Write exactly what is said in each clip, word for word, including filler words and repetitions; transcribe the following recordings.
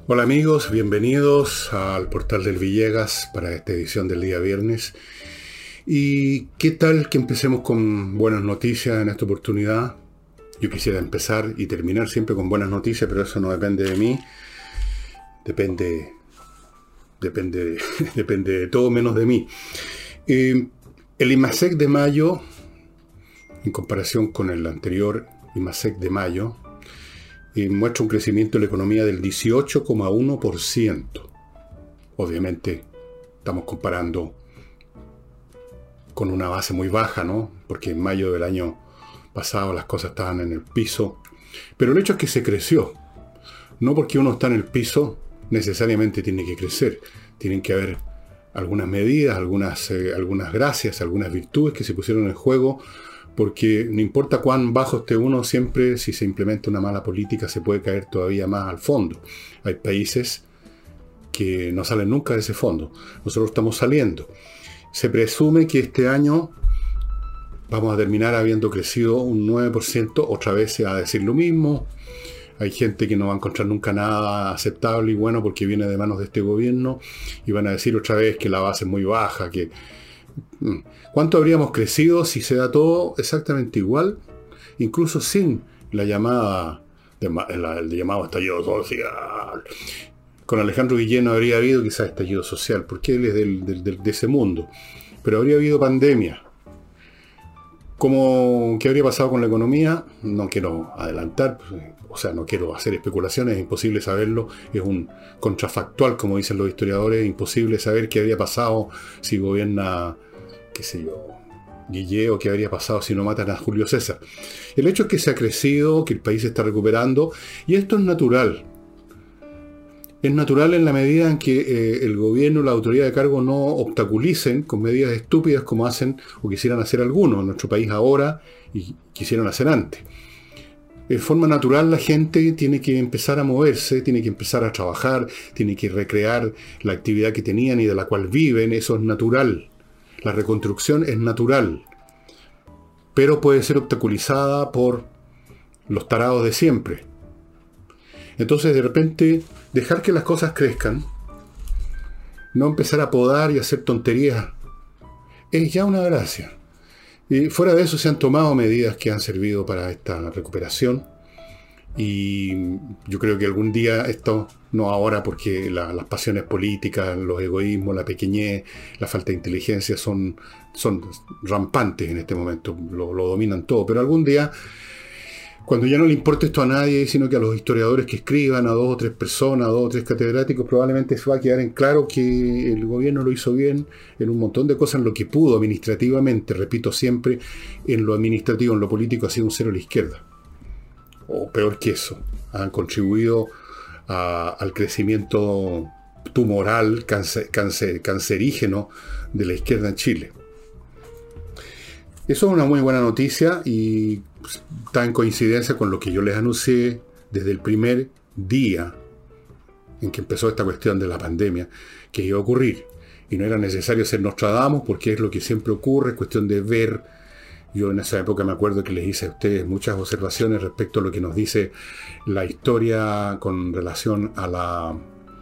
Hola amigos, bienvenidos al portal del Villegas para esta edición del día viernes. ¿Y qué tal que empecemos con buenas noticias en esta oportunidad? Yo quisiera empezar y terminar siempre con buenas noticias, pero eso no depende de mí. Depende, depende, depende de todo menos de mí. Eh, el IMASEC de mayo, en comparación con el anterior IMASEC de mayo, eh, muestra un crecimiento de la economía del dieciocho coma uno por ciento. Obviamente estamos comparando con una base muy baja, ¿no? Porque en mayo del año pasado las cosas estaban en el piso. Pero el hecho es que se creció. No porque uno está en el piso necesariamente tiene que crecer. Tienen que haber algunas medidas, algunas, eh, algunas gracias, algunas virtudes que se pusieron en juego, porque no importa cuán bajo esté uno, siempre si se implementa una mala política se puede caer todavía más al fondo. Hay países que no salen nunca de ese fondo. Nosotros estamos saliendo. Se presume que este año vamos a terminar habiendo crecido un nueve por ciento. Otra vez se va a decir lo mismo. Hay gente que no va a encontrar nunca nada aceptable y bueno porque viene de manos de este gobierno. Y van a decir otra vez que la base es muy baja. Que ¿Cuánto habríamos crecido si se da todo exactamente igual? Incluso sin la llamada, el llamado estallido social. Con Alejandro Guillén no habría habido quizás estallido social, porque él es del, del, del, de ese mundo. Pero habría habido pandemia. ¿Cómo, ¿Qué habría pasado con la economía? No quiero adelantar, o sea, no quiero hacer especulaciones, es imposible saberlo. Es un contrafactual, como dicen los historiadores, es imposible saber qué habría pasado si gobierna, qué sé yo, Guillén, o qué habría pasado si no matan a Julio César. El hecho es que se ha crecido, que el país se está recuperando, y esto es natural. Es natural en la medida en que eh, el gobierno, la autoridad de cargo no obstaculicen con medidas estúpidas como hacen o quisieran hacer algunos en nuestro país ahora y quisieron hacer antes. De forma natural la gente tiene que empezar a moverse, tiene que empezar a trabajar, tiene que recrear la actividad que tenían y de la cual viven. Eso es natural. La reconstrucción es natural, pero puede ser obstaculizada por los tarados de siempre. Entonces de repente dejar que las cosas crezcan, no empezar a podar y hacer tonterías, es ya una gracia. Y fuera de eso se han tomado medidas que han servido para esta recuperación. Y yo creo que algún día esto, no ahora porque la, las pasiones políticas, los egoísmos, la pequeñez, la falta de inteligencia son, son rampantes en este momento, lo, lo dominan todo. Pero algún día, cuando ya no le importa esto a nadie, sino que a los historiadores que escriban, a dos o tres personas, a dos o tres catedráticos, probablemente se va a quedar en claro que el gobierno lo hizo bien en un montón de cosas, en lo que pudo administrativamente. Repito siempre, en lo administrativo, en lo político ha sido un cero a la izquierda. O peor que eso, han contribuido a, al crecimiento tumoral, cancer, cancer, cancerígeno de la izquierda en Chile. Eso es una muy buena noticia y pues, está en coincidencia con lo que yo les anuncié desde el primer día en que empezó esta cuestión de la pandemia, que iba a ocurrir. Y no era necesario ser Nostradamus porque es lo que siempre ocurre, es cuestión de ver. Yo en esa época me acuerdo que les hice a ustedes muchas observaciones respecto a lo que nos dice la historia con relación a la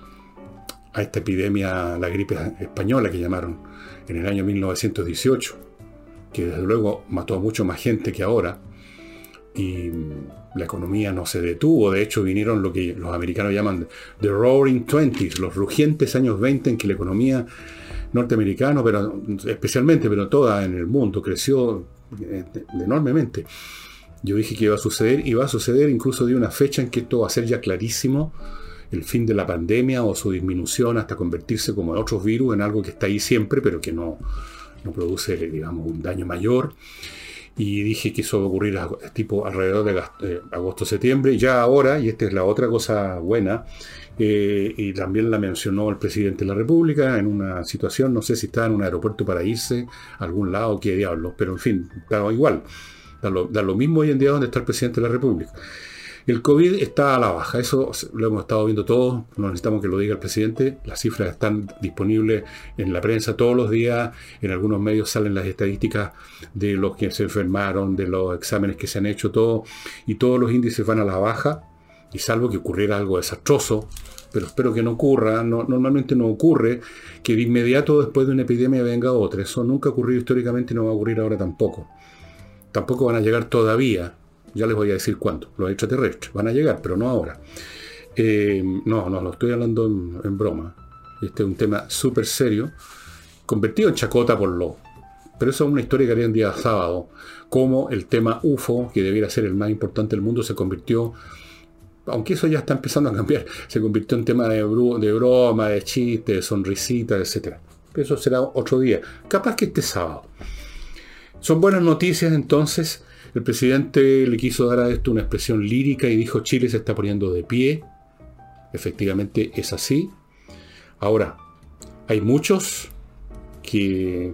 a esta epidemia, la gripe española que llamaron en el año mil novecientos dieciocho. Que desde luego mató a mucho más gente que ahora, y la economía no se detuvo. De hecho vinieron lo que los americanos llaman The Roaring Twenties, los rugientes años veinte, en que la economía norteamericana, pero especialmente, pero toda en el mundo, creció enormemente. Yo dije que iba a suceder, y va a suceder. Incluso di una fecha en que esto va a ser ya clarísimo, el fin de la pandemia o su disminución hasta convertirse como en otros virus, en algo que está ahí siempre, pero que no no produce, digamos, un daño mayor. Y dije que eso va a ocurrir a, tipo alrededor de eh, agosto-septiembre. Ya ahora, y esta es la otra cosa buena, eh, y también la mencionó el presidente de la República en una situación, no sé si está en un aeropuerto para irse a algún lado, qué diablos, pero en fin, da igual, da lo, da lo mismo hoy en día donde está el presidente de la República. El COVID está a la baja, eso lo hemos estado viendo todos, no necesitamos que lo diga el presidente. Las cifras están disponibles en la prensa todos los días, en algunos medios salen las estadísticas de los que se enfermaron, de los exámenes que se han hecho, todo, y todos los índices van a la baja. Y salvo que ocurriera algo desastroso, pero espero que no ocurra, no, normalmente no ocurre que de inmediato después de una epidemia venga otra. Eso nunca ha ocurrido históricamente y no va a ocurrir ahora tampoco. Tampoco van a llegar todavía, ya les voy a decir cuándo, los extraterrestres. Van a llegar, pero no ahora. Eh, no, no, lo estoy hablando en, en broma. Este es un tema súper serio, convertido en chacota por lo... Pero eso es una historia que haría un día sábado. Cómo el tema U F O, que debiera ser el más importante del mundo, se convirtió... Aunque eso ya está empezando a cambiar, se convirtió en tema de, bru de broma, de chiste, de sonrisita, etcétera. Pero eso será otro día. Capaz que este sábado. Son buenas noticias, entonces. El presidente le quiso dar a esto una expresión lírica y dijo: Chile se está poniendo de pie. Efectivamente es así. Ahora, hay muchos que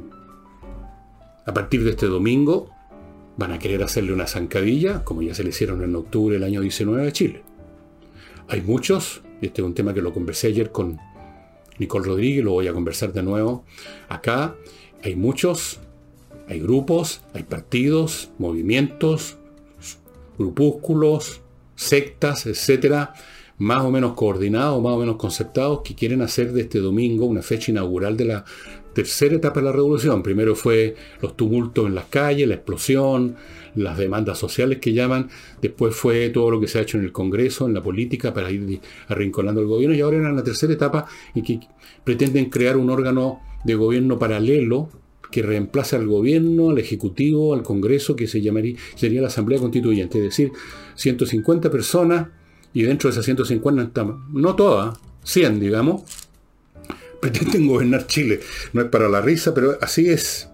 a partir de este domingo van a querer hacerle una zancadilla, como ya se le hicieron en octubre del año diecinueve a Chile. Hay muchos, y este es un tema que lo conversé ayer con Nicole Rodríguez, lo voy a conversar de nuevo acá. Hay muchos, hay grupos, hay partidos, movimientos, grupúsculos, sectas, etcétera, más o menos coordinados, más o menos concertados, que quieren hacer de este domingo una fecha inaugural de la tercera etapa de la revolución. Primero fue los tumultos en las calles, la explosión, las demandas sociales que llaman. Después fue todo lo que se ha hecho en el Congreso, en la política, para ir arrinconando al gobierno. Y ahora en la tercera etapa, en que pretenden crear un órgano de gobierno paralelo que reemplace al gobierno, al Ejecutivo, al Congreso, que se llamaría, sería la Asamblea Constituyente. Es decir, ciento cincuenta personas, y dentro de esas ciento cincuenta, no todas, cien, digamos, pretenden gobernar Chile. No es para la risa, pero así es.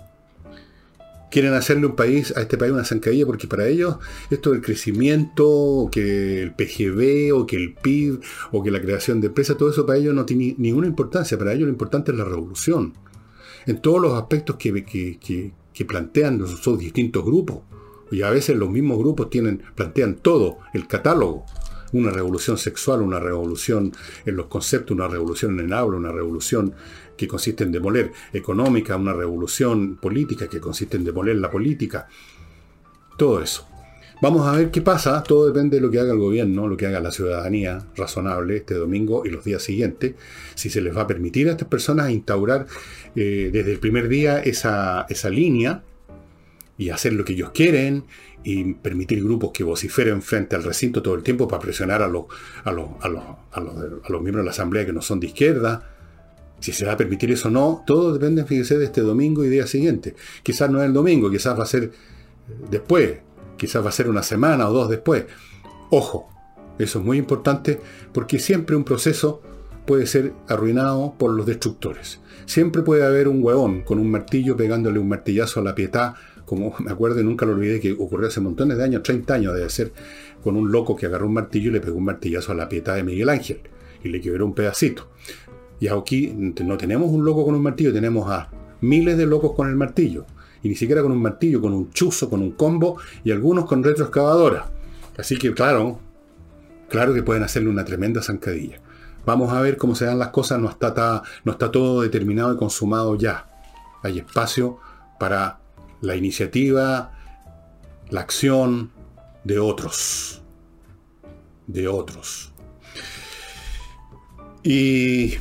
Quieren hacerle un país, a este país una zancadilla, porque para ellos esto del crecimiento, o que el P G B, o que el P I B, o que la creación de empresas, todo eso para ellos no tiene ninguna importancia. Para ellos lo importante es la revolución. En todos los aspectos que, que, que, que plantean esos distintos grupos. Y a veces los mismos grupos tienen, plantean todo, el catálogo. Una revolución sexual, una revolución en los conceptos, una revolución en el habla, una revolución que consiste en demoler económica, una revolución política que consiste en demoler la política. Todo eso. Vamos a ver qué pasa. Todo depende de lo que haga el gobierno, lo que haga la ciudadanía razonable este domingo y los días siguientes. Si se les va a permitir a estas personas instaurar eh, desde el primer día esa, esa línea y hacer lo que ellos quieren, y permitir grupos que vociferen frente al recinto todo el tiempo para presionar a los, a los, a los, a los, a los miembros de la Asamblea que no son de izquierda. Si se va a permitir eso o no, todo depende, fíjese, de este domingo y día siguiente. Quizás no es el domingo, quizás va a ser después, quizás va a ser una semana o dos después. Ojo, eso es muy importante, porque siempre un proceso puede ser arruinado por los destructores. Siempre puede haber un huevón con un martillo pegándole un martillazo a la Pietà, como me acuerdo y nunca lo olvidé, que ocurrió hace montones de años, treinta años debe ser, con un loco que agarró un martillo y le pegó un martillazo a la Pietà de Miguel Ángel y le quebró un pedacito. Y aquí no tenemos un loco con un martillo, tenemos a miles de locos con el martillo. Y ni siquiera con un martillo, con un chuzo, con un combo, y algunos con retroexcavadora. Así que claro, claro que pueden hacerle una tremenda zancadilla. Vamos a ver cómo se dan las cosas, no está, ta, no está todo determinado y consumado ya. Hay espacio para la iniciativa, la acción de otros. De otros. Y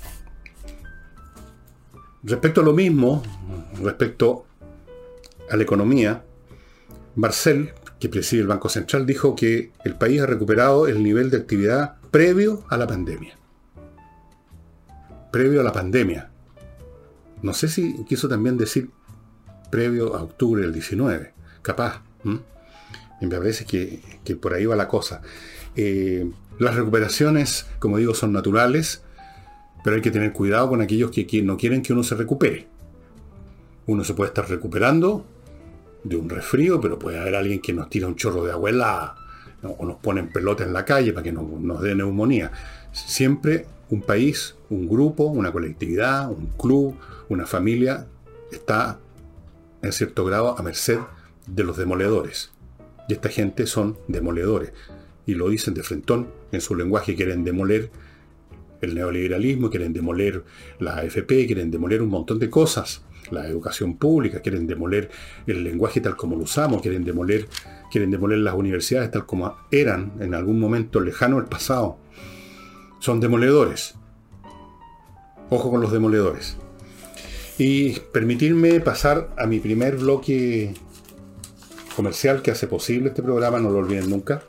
respecto a lo mismo, respecto a la economía, Marcel, que preside el Banco Central, dijo que el país ha recuperado el nivel de actividad previo a la pandemia. Previo a la pandemia. No sé si quiso también decir previo a octubre del diecinueve. Capaz. ¿Mm? Me parece que, que por ahí va la cosa. Eh, las recuperaciones, como digo, son naturales, pero hay que tener cuidado con aquellos que, que no quieren que uno se recupere. Uno se puede estar recuperando de un resfrío, pero puede haber alguien que nos tira un chorro de agua helada, ¿no? O nos pone en pelota en la calle para que no, nos dé neumonía. Siempre un país, un grupo, una colectividad, un club, una familia está en cierto grado a merced de los demoledores. Y esta gente son demoledores. Y lo dicen de frentón, en su lenguaje quieren demoler el neoliberalismo, quieren demoler la A F P, quieren demoler un montón de cosas. La educación pública, quieren demoler el lenguaje tal como lo usamos, quieren demoler quieren demoler las universidades tal como eran en algún momento lejano del pasado. Son demoledores. Ojo con los demoledores. Y permitirme pasar a mi primer bloque comercial que hace posible este programa, no lo olviden nunca.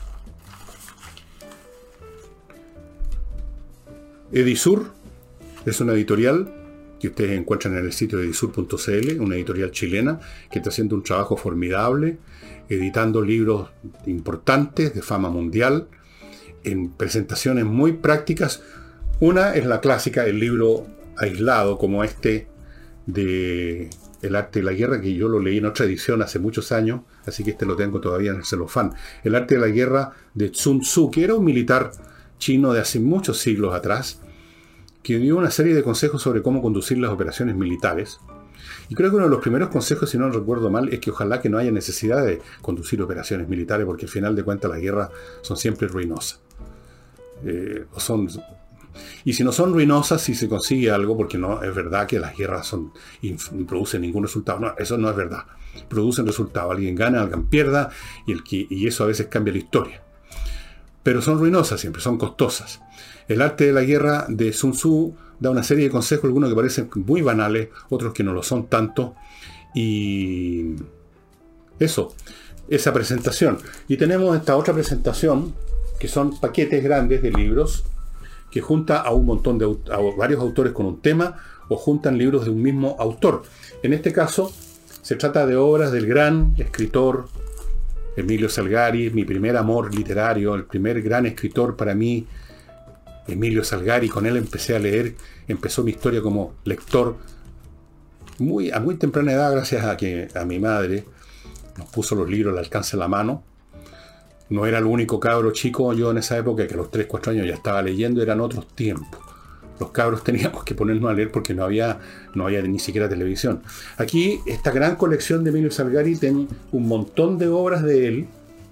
Edisur es una editorial que ustedes encuentran en el sitio de edisur punto c l, una editorial chilena que está haciendo un trabajo formidable, editando libros importantes de fama mundial, en presentaciones muy prácticas. Una es la clásica, el libro aislado como este de El arte de la guerra, que yo lo leí en otra edición hace muchos años, así que este lo tengo todavía en el celofán. El arte de la guerra de Sun Tzu, que era un militar chino de hace muchos siglos atrás, que dio una serie de consejos sobre cómo conducir las operaciones militares. Y creo que uno de los primeros consejos, si no recuerdo mal, es que ojalá que no haya necesidad de conducir operaciones militares, porque al final de cuentas las guerras son siempre ruinosas. Eh, son, y si no son ruinosas, si se consigue algo, porque no es verdad que las guerras son, y no producen ningún resultado. No, eso no es verdad. Producen resultados. Alguien gana, alguien pierda, y, el que, y eso a veces cambia la historia. Pero son ruinosas siempre, son costosas. El arte de la guerra de Sun Tzu da una serie de consejos, algunos que parecen muy banales, otros que no lo son tanto. Y eso, esa presentación. Y tenemos esta otra presentación, que son paquetes grandes de libros, que junta a un montón de a varios autores con un tema, o juntan libros de un mismo autor. En este caso, se trata de obras del gran escritor Emilio Salgari, mi primer amor literario, el primer gran escritor para mí, Emilio Salgari. Con él empecé a leer, empezó mi historia como lector muy, a muy temprana edad, gracias a que a mi madre nos puso los libros al alcance de la mano. No era el único cabro chico yo en esa época que a los tres, cuatro años ya estaba leyendo, eran otros tiempos. Los cabros teníamos que ponernos a leer porque no había, no había ni siquiera televisión. Aquí, esta gran colección de Emilio Salgari tiene un montón de obras de él,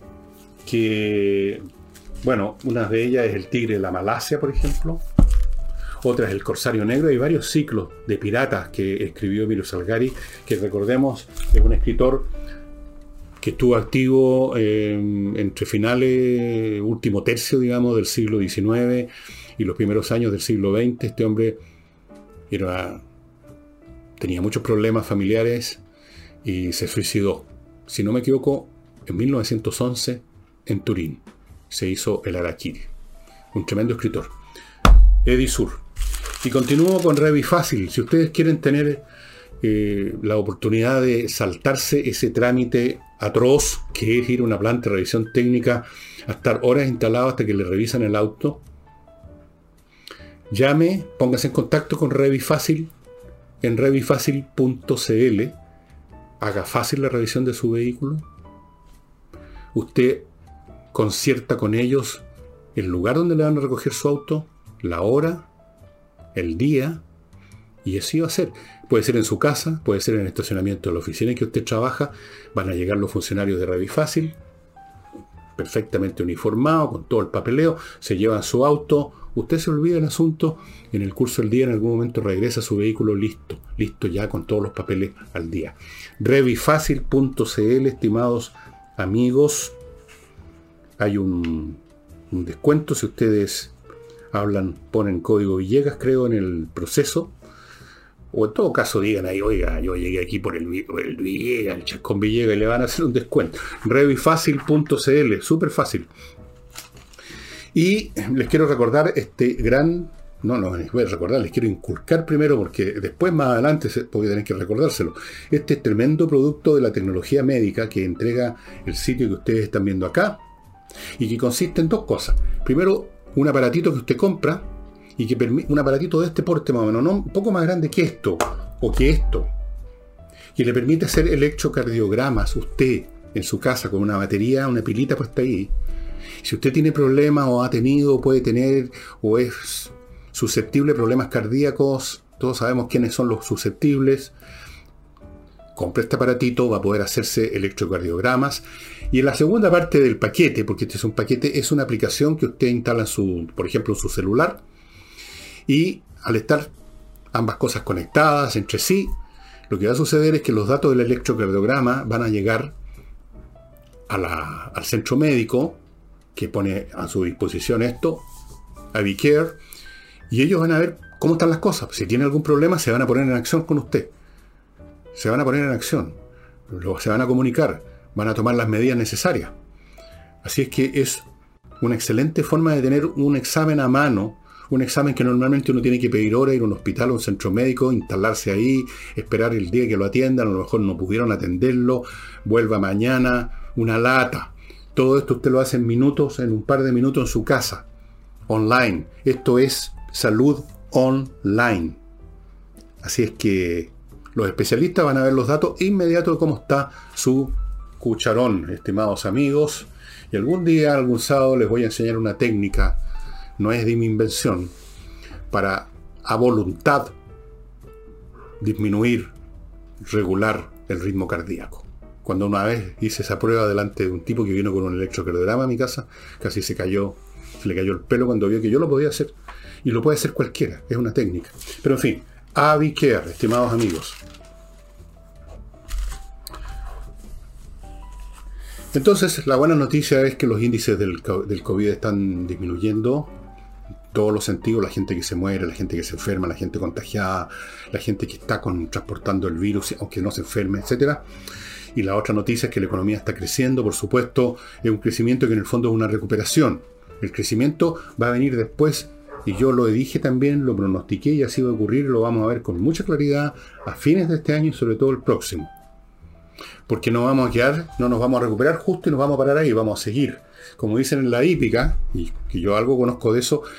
que, bueno, una de ellas es El tigre de la Malasia, por ejemplo. Otra es El corsario negro. Hay varios ciclos de piratas que escribió Emilio Salgari, que recordemos es un escritor que estuvo activo eh, entre finales, último tercio, digamos, del siglo diecinueve y los primeros años del siglo veinte. Este hombre era, tenía muchos problemas familiares y se suicidó, si no me equivoco, en mil novecientos once en Turín. Se hizo el harakiri. Un tremendo escritor. Edisur. Y continúo con Revifácil. Si ustedes quieren tener eh, la oportunidad de saltarse ese trámite atroz que es ir a una planta de revisión técnica a estar horas instalado hasta que le revisan el auto, llame, póngase en contacto con Revifácil en revifácil punto c l. Haga fácil la revisión de su vehículo. Usted concierta con ellos el lugar donde le van a recoger su auto, la hora, el día, y así va a ser. Puede ser en su casa, puede ser en el estacionamiento de la oficina en que usted trabaja. Van a llegar los funcionarios de Revifácil, perfectamente uniformados, con todo el papeleo, se llevan su auto, usted se olvida del asunto, en el curso del día en algún momento regresa su vehículo listo, listo ya con todos los papeles al día. Revifácil punto c l, estimados amigos, hay un, un descuento si ustedes hablan, ponen código Villegas, creo, en el proceso, o en todo caso digan ahí, oiga, yo llegué aquí por el, por el Villegas, el Chascón Villegas, y le van a hacer un descuento. Revifácil punto c l, súper fácil. Y les quiero recordar este gran, no, no les voy a recordar, les quiero inculcar primero, porque después más adelante voy a tener que recordárselo. Este tremendo producto de la tecnología médica que entrega el sitio que ustedes están viendo acá, y que consiste en dos cosas. Primero, un aparatito que usted compra, y que permite, un aparatito de este porte más o menos, no, un poco más grande que esto, o que esto, que le permite hacer electrocardiogramas usted en su casa con una batería, una pilita puesta ahí. Si usted tiene problemas, o ha tenido, o puede tener, o es susceptible a problemas cardíacos, todos sabemos quiénes son los susceptibles, compre este aparatito, va a poder hacerse electrocardiogramas. Y en la segunda parte del paquete, porque este es un paquete, es una aplicación que usted instala en su, por ejemplo, en su celular, y al estar ambas cosas conectadas entre sí, lo que va a suceder es que los datos del electrocardiograma van a llegar a la, al centro médico que pone a su disposición esto, Avicare, y ellos van a ver cómo están las cosas. Si tiene algún problema, se van a poner en acción con usted. Se van a poner en acción. Se van a comunicar. Van a tomar las medidas necesarias. Así es que es una excelente forma de tener un examen a mano. Un examen que normalmente uno tiene que pedir hora, ir a un hospital o un centro médico, instalarse ahí, esperar el día que lo atiendan. A lo mejor no pudieron atenderlo. Vuelva mañana. Una lata. Todo esto usted lo hace en minutos, en un par de minutos en su casa. Online. Esto es salud online. Así es que los especialistas van a ver los datos inmediatos de cómo está su cucharón, estimados amigos. Y algún día, algún sábado, les voy a enseñar una técnica, no es de mi invención, para a voluntad disminuir, regular el ritmo cardíaco. Cuando una vez hice esa prueba delante de un tipo que vino con un electrocardiograma a mi casa, casi se cayó, se le cayó el pelo cuando vio que yo lo podía hacer. Y lo puede hacer cualquiera, es una técnica. Pero en fin, Avicare, estimados amigos. Entonces, la buena noticia es que los índices del, del COVID están disminuyendo en todos los sentidos. La gente que se muere, la gente que se enferma, la gente contagiada, la gente que está con, transportando el virus, aunque no se enferme, etcétera. Y la otra noticia es que la economía está creciendo, por supuesto, es un crecimiento que en el fondo es una recuperación. El crecimiento va a venir después, y yo lo dije también, lo pronostiqué y así va a ocurrir, lo vamos a ver con mucha claridad a fines de este año y sobre todo el próximo. Porque no vamos a quedar, no nos vamos a recuperar justo y nos vamos a parar ahí, vamos a seguir. Como dicen en la hípica, y que yo algo conozco de eso,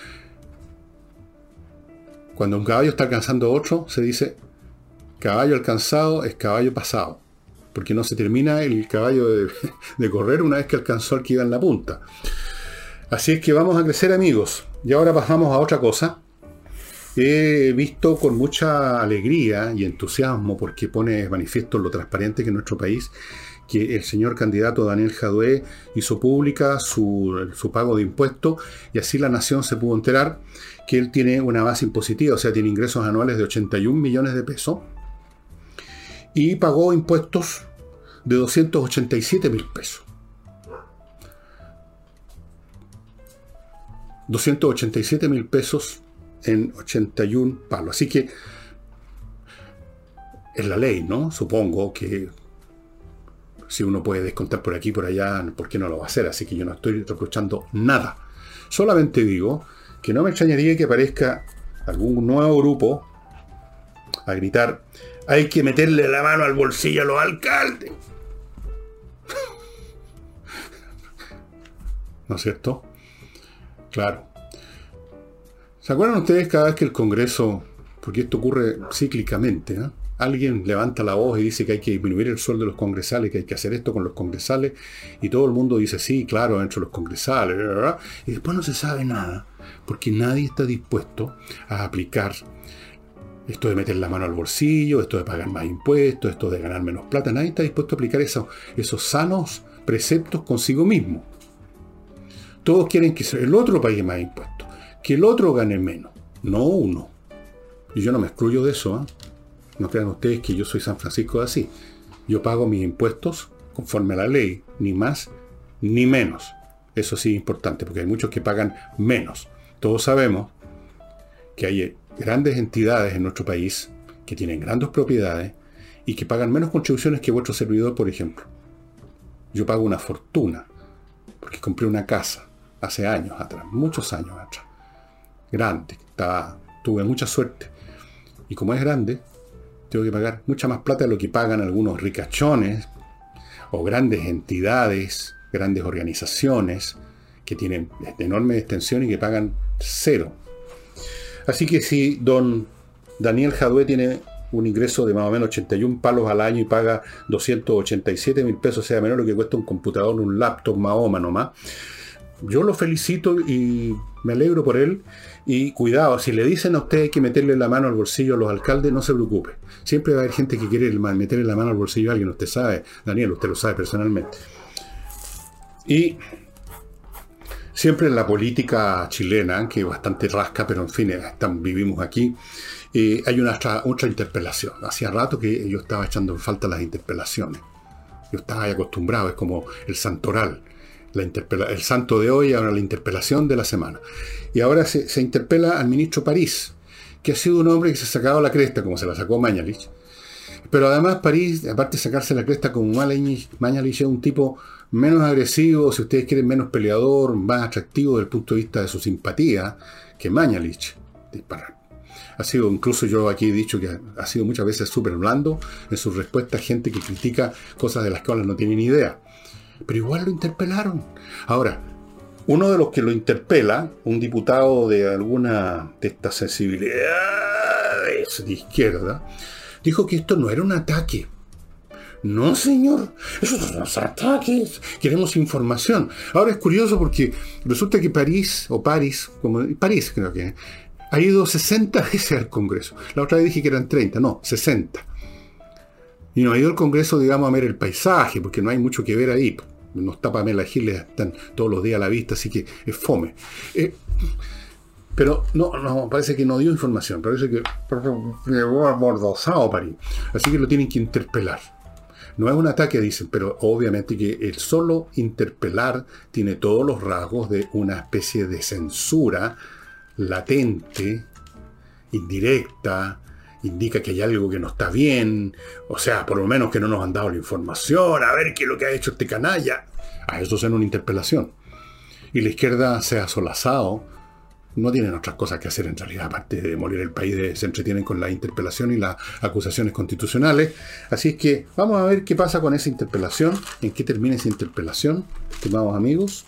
cuando un caballo está alcanzando a otro, se dice, caballo alcanzado es caballo pasado. Porque no se termina el caballo de, de correr una vez que alcanzó al que iba en la punta. Así es que vamos a crecer, amigos. Y ahora pasamos a otra cosa. He visto con mucha alegría y entusiasmo, porque pone de manifiesto lo transparente que es nuestro país, que el señor candidato Daniel Jadue hizo pública su, su pago de impuestos, y así la nación se pudo enterar que él tiene una base impositiva, o sea, tiene ingresos anuales de ochenta y un millones de pesos, y pagó impuestos de doscientos ochenta y siete mil pesos. doscientos ochenta y siete mil pesos en ochenta y un palos. Así que es la ley, ¿no? Supongo que si uno puede descontar por aquí y por allá, ¿por qué no lo va a hacer? Así que yo no estoy reprochando nada. Solamente digo que no me extrañaría que aparezca algún nuevo grupo a gritar: hay que meterle la mano al bolsillo a los alcaldes. ¿No es cierto? Claro. ¿Se acuerdan ustedes cada vez que el Congreso, porque esto ocurre cíclicamente, ¿eh? Alguien levanta la voz y dice que hay que disminuir el sueldo de los congresales, que hay que hacer esto con los congresales, y todo el mundo dice sí, claro, dentro de los congresales, bla, bla, bla, y después no se sabe nada, porque nadie está dispuesto a aplicar esto de meter la mano al bolsillo, esto de pagar más impuestos, esto de ganar menos plata. Nadie está dispuesto a aplicar eso, esos sanos preceptos consigo mismo. Todos quieren que el otro pague más impuestos, que el otro gane menos, no uno. Y yo no me excluyo de eso, ¿eh? No crean ustedes que yo soy San Francisco de así. Yo pago mis impuestos conforme a la ley, ni más ni menos. Eso sí es importante, porque hay muchos que pagan menos. Todos sabemos que hay grandes entidades en nuestro país que tienen grandes propiedades y que pagan menos contribuciones que vuestro servidor, por ejemplo. Yo pago una fortuna porque compré una casa hace años atrás, muchos años atrás. Grande, estaba, tuve mucha suerte. Y como es grande, tengo que pagar mucha más plata de lo que pagan algunos ricachones o grandes entidades, grandes organizaciones que tienen enorme extensión y que pagan cero. Así que si don Daniel Jadue tiene un ingreso de más o menos ochenta y un palos al año y paga doscientos ochenta y siete mil pesos, o sea, menos lo que cuesta un computador, un laptop, Mahoma nomás, yo lo felicito y me alegro por él. Y cuidado, si le dicen a usted que meterle la mano al bolsillo a los alcaldes, no se preocupe. Siempre va a haber gente que quiere meterle la mano al bolsillo a alguien. Usted sabe, Daniel, usted lo sabe personalmente. Y siempre en la política chilena, que es bastante rasca, pero en fin, están, vivimos aquí, eh, hay una otra, otra interpelación. Hacía rato que yo estaba echando en falta las interpelaciones. Yo estaba ahí acostumbrado, es como el santoral. La interpela, el santo de hoy, ahora la interpelación de la semana. Y ahora se, se interpela al ministro París, que ha sido un hombre que se ha sacado la cresta, como se la sacó Mañalich. Pero además París, aparte de sacarse la cresta como Mañalich, Mañalich es un tipo menos agresivo, si ustedes quieren, menos peleador, más atractivo desde el punto de vista de su simpatía que Mañalich. Ha sido, incluso yo aquí he dicho que ha sido muchas veces súper blando en sus respuestas a gente que critica cosas de las cuales no tienen idea. Pero igual lo interpelaron. Ahora, uno de los que lo interpela, un diputado de alguna de estas sensibilidades de izquierda, dijo que esto no era un ataque. No, señor, eso no son los ataques. Queremos información. Ahora es curioso porque resulta que París, o París, como París creo que, ha ido sesenta veces al Congreso. La otra vez dije que eran treinta, no, sesenta. Y no ha ido al Congreso, digamos, a ver el paisaje, porque no hay mucho que ver ahí. No está Pamela Giles, están todos los días a la vista, así que es fome. Eh, pero no, no, parece que no dio información, parece que llegó amordazado París. Así que lo tienen que interpelar. No es un ataque, dicen, pero obviamente que el solo interpelar tiene todos los rasgos de una especie de censura latente, indirecta, indica que hay algo que no está bien, o sea, por lo menos que no nos han dado la información, a ver qué es lo que ha hecho este canalla. A eso es una interpelación. Y la izquierda se ha solazado, no tienen otras cosas que hacer en realidad, aparte de demoler el país, se entretienen con la interpelación y las acusaciones constitucionales. Así es que vamos a ver qué pasa con esa interpelación, en qué termina esa interpelación, estimados amigos.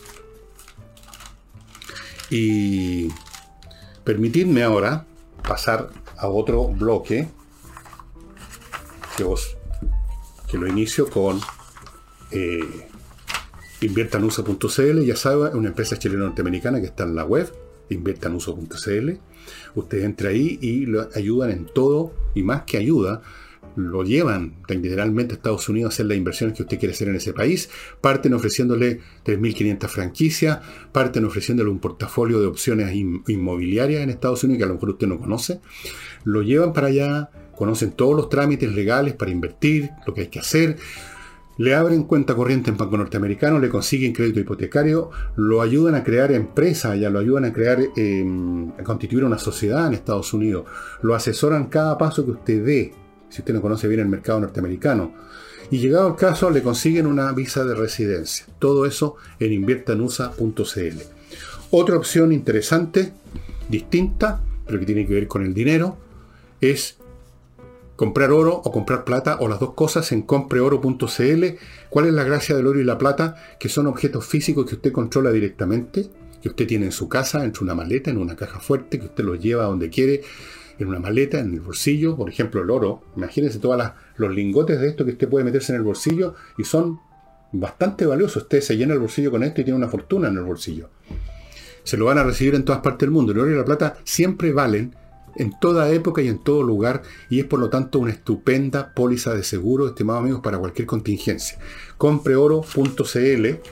Y permitidme ahora pasar a otro bloque que, os, que lo inicio con eh, inviertanuso punto c l. Ya saben, una empresa chilena norteamericana que está en la web, inviertanuso punto c l. Usted entra ahí y lo ayudan en todo, y más que ayuda, lo llevan literalmente a Estados Unidos a hacer las inversiones que usted quiere hacer en ese país. Parten ofreciéndole tres mil quinientas franquicias, parten ofreciéndole un portafolio de opciones inmobiliarias en Estados Unidos que a lo mejor usted no conoce. Lo llevan para allá, conocen todos los trámites legales para invertir, lo que hay que hacer. Le abren cuenta corriente en banco norteamericano, le consiguen crédito hipotecario, lo ayudan a crear empresas, ya lo ayudan a crear, eh, a constituir una sociedad en Estados Unidos, lo asesoran cada paso que usted dé, si usted no conoce bien el mercado norteamericano. Y llegado el caso, le consiguen una visa de residencia. Todo eso en inviertanusa punto c l. Otra opción interesante, distinta, pero que tiene que ver con el dinero, es comprar oro o comprar plata, o las dos cosas, en compre oro punto c l. ¿Cuál es la gracia del oro y la plata? Que son objetos físicos que usted controla directamente, que usted tiene en su casa, en una maleta, en una caja fuerte, que usted los lleva a donde quiere, en una maleta, en el bolsillo. Por ejemplo, el oro, imagínense todos los lingotes de esto que usted puede meterse en el bolsillo, y son bastante valiosos. Usted se llena el bolsillo con esto y tiene una fortuna en el bolsillo. Se lo van a recibir en todas partes del mundo. El oro y la plata siempre valen en toda época y en todo lugar, y es por lo tanto una estupenda póliza de seguro, estimados amigos, para cualquier contingencia. compre oro punto c l.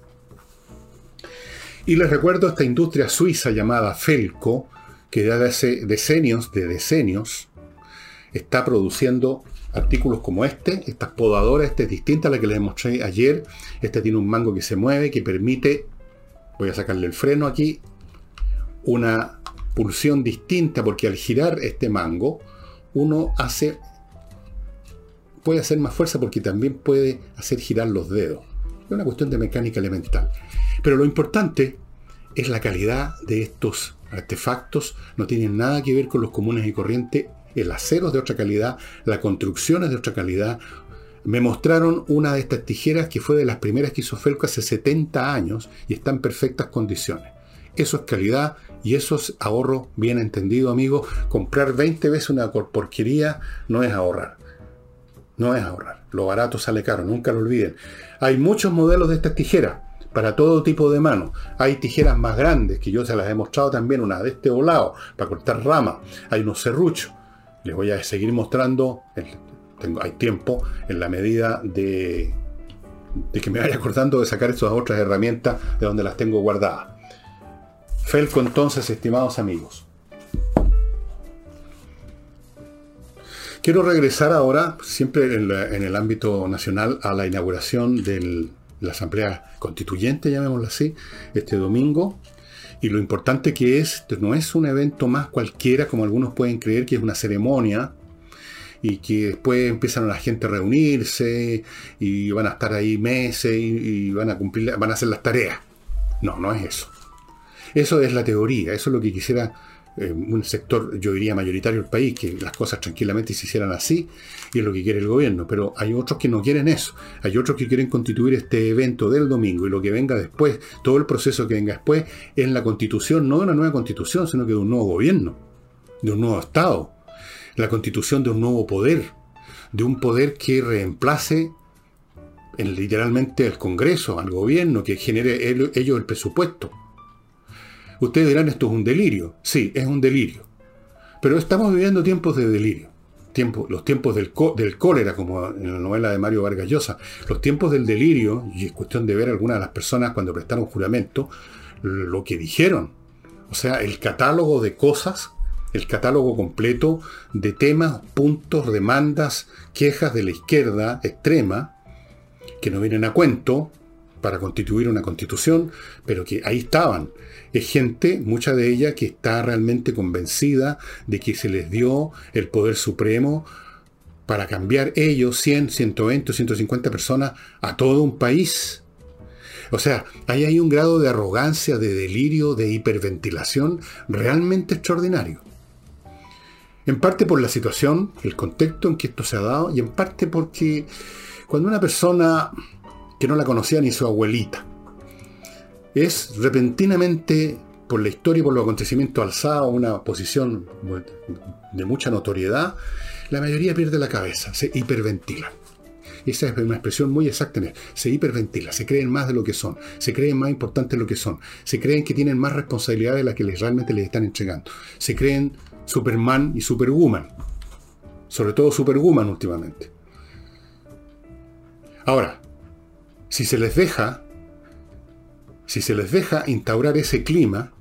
Y les recuerdo esta industria suiza llamada Felco, que desde hace decenios, de decenios, está produciendo artículos como este. Esta podadora, esta es distinta a la que les mostré ayer. Esta tiene un mango que se mueve, que permite, voy a sacarle el freno aquí, una pulsión distinta, porque al girar este mango, uno hace, puede hacer más fuerza, porque también puede hacer girar los dedos. Es una cuestión de mecánica elemental. Pero lo importante es la calidad de estos artefactos. No tienen nada que ver con los comunes y corrientes. El acero es de otra calidad, la construcción es de otra calidad. Me mostraron una de estas tijeras que fue de las primeras que hizo Felco hace setenta años y está en perfectas condiciones. Eso es calidad y eso es ahorro bien entendido, amigo. Comprar veinte veces una porquería no es ahorrar. No es ahorrar. Lo barato sale caro, nunca lo olviden. Hay muchos modelos de estas tijeras para todo tipo de mano. Hay tijeras más grandes, que yo se las he mostrado también, una de este volado, para cortar ramas. Hay unos serruchos. Les voy a seguir mostrando, tengo, hay tiempo, en la medida de, de que me vaya acordando de sacar estas otras herramientas de donde las tengo guardadas. Felco, entonces, estimados amigos. Quiero regresar ahora, siempre en, la, en el ámbito nacional, a la inauguración de la Asamblea Constituyente, llamémoslo así, este domingo. Y lo importante que es, no es un evento más cualquiera, como algunos pueden creer, que es una ceremonia, y que después empiezan la gente a reunirse, y van a estar ahí meses, y, y van a cumplir, van a hacer las tareas. No, no es eso. Eso es la teoría, eso es lo que quisiera eh, un sector, yo diría mayoritario del país, que las cosas tranquilamente se hicieran así, y es lo que quiere el gobierno. Pero hay otros que no quieren eso, hay otros que quieren constituir este evento del domingo, y lo que venga después, todo el proceso que venga después, es la constitución, no de una nueva constitución, sino que de un nuevo gobierno, de un nuevo Estado, la constitución de un nuevo poder, de un poder que reemplace en, literalmente al Congreso, al gobierno, que genere el, ellos el presupuesto. Ustedes dirán, esto es un delirio. Sí, es un delirio. Pero estamos viviendo tiempos de delirio. Tiempo, los tiempos del, del cólera, como en la novela de Mario Vargas Llosa. Los tiempos del delirio, y es cuestión de ver a algunas de las personas cuando prestaron juramento, lo que dijeron. O sea, el catálogo de cosas, el catálogo completo de temas, puntos, demandas, quejas de la izquierda extrema, que no vienen a cuento para constituir una constitución, pero que ahí estaban. Es gente, mucha de ella, que está realmente convencida de que se les dio el poder supremo para cambiar ellos cien, ciento veinte o ciento cincuenta personas a todo un país. O sea, ahí hay un grado de arrogancia, de delirio, de hiperventilación realmente extraordinario. En parte por la situación, el contexto en que esto se ha dado, y en parte porque cuando una persona que no la conocía ni su abuelita es repentinamente, por la historia y por los acontecimientos, alzado a una posición de mucha notoriedad, la mayoría pierde la cabeza, se hiperventila. Esa es una expresión muy exacta en él. Se hiperventila, se creen más de lo que son, se creen más importantes de lo que son, se creen que tienen más responsabilidad de la que les, realmente les están entregando. Se creen Superman y Superwoman, sobre todo Superwoman últimamente. Ahora, si se les deja Si se les deja instaurar ese clima,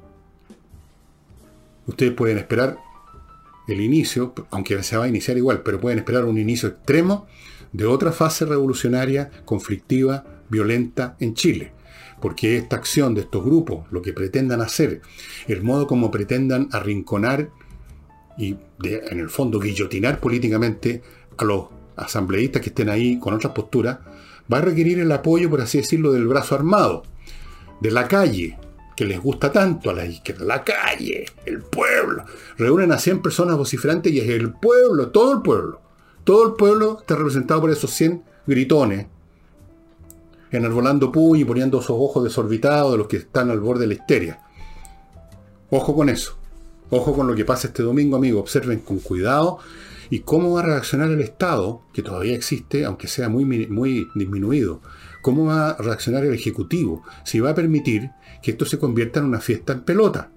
ustedes pueden esperar el inicio, aunque se va a iniciar igual, pero pueden esperar un inicio extremo de otra fase revolucionaria, conflictiva, violenta en Chile. Porque esta acción de estos grupos, lo que pretendan hacer, el modo como pretendan arrinconar y de, en el fondo guillotinar políticamente a los asambleístas que estén ahí con otras posturas, va a requerir el apoyo, por así decirlo, del brazo armado, de la calle, que les gusta tanto a la izquierda. La calle, el pueblo. Reúnen a cien personas vociferantes y es el pueblo, todo el pueblo. Todo el pueblo está representado por esos cien gritones, enarbolando puño y poniendo esos ojos desorbitados de los que están al borde de la histeria. Ojo con eso. Ojo con lo que pasa este domingo, amigos. Observen con cuidado y cómo va a reaccionar el Estado, que todavía existe, aunque sea muy, muy disminuido. ¿Cómo va a reaccionar el Ejecutivo? Si va a permitir que esto se convierta en una fiesta en pelota.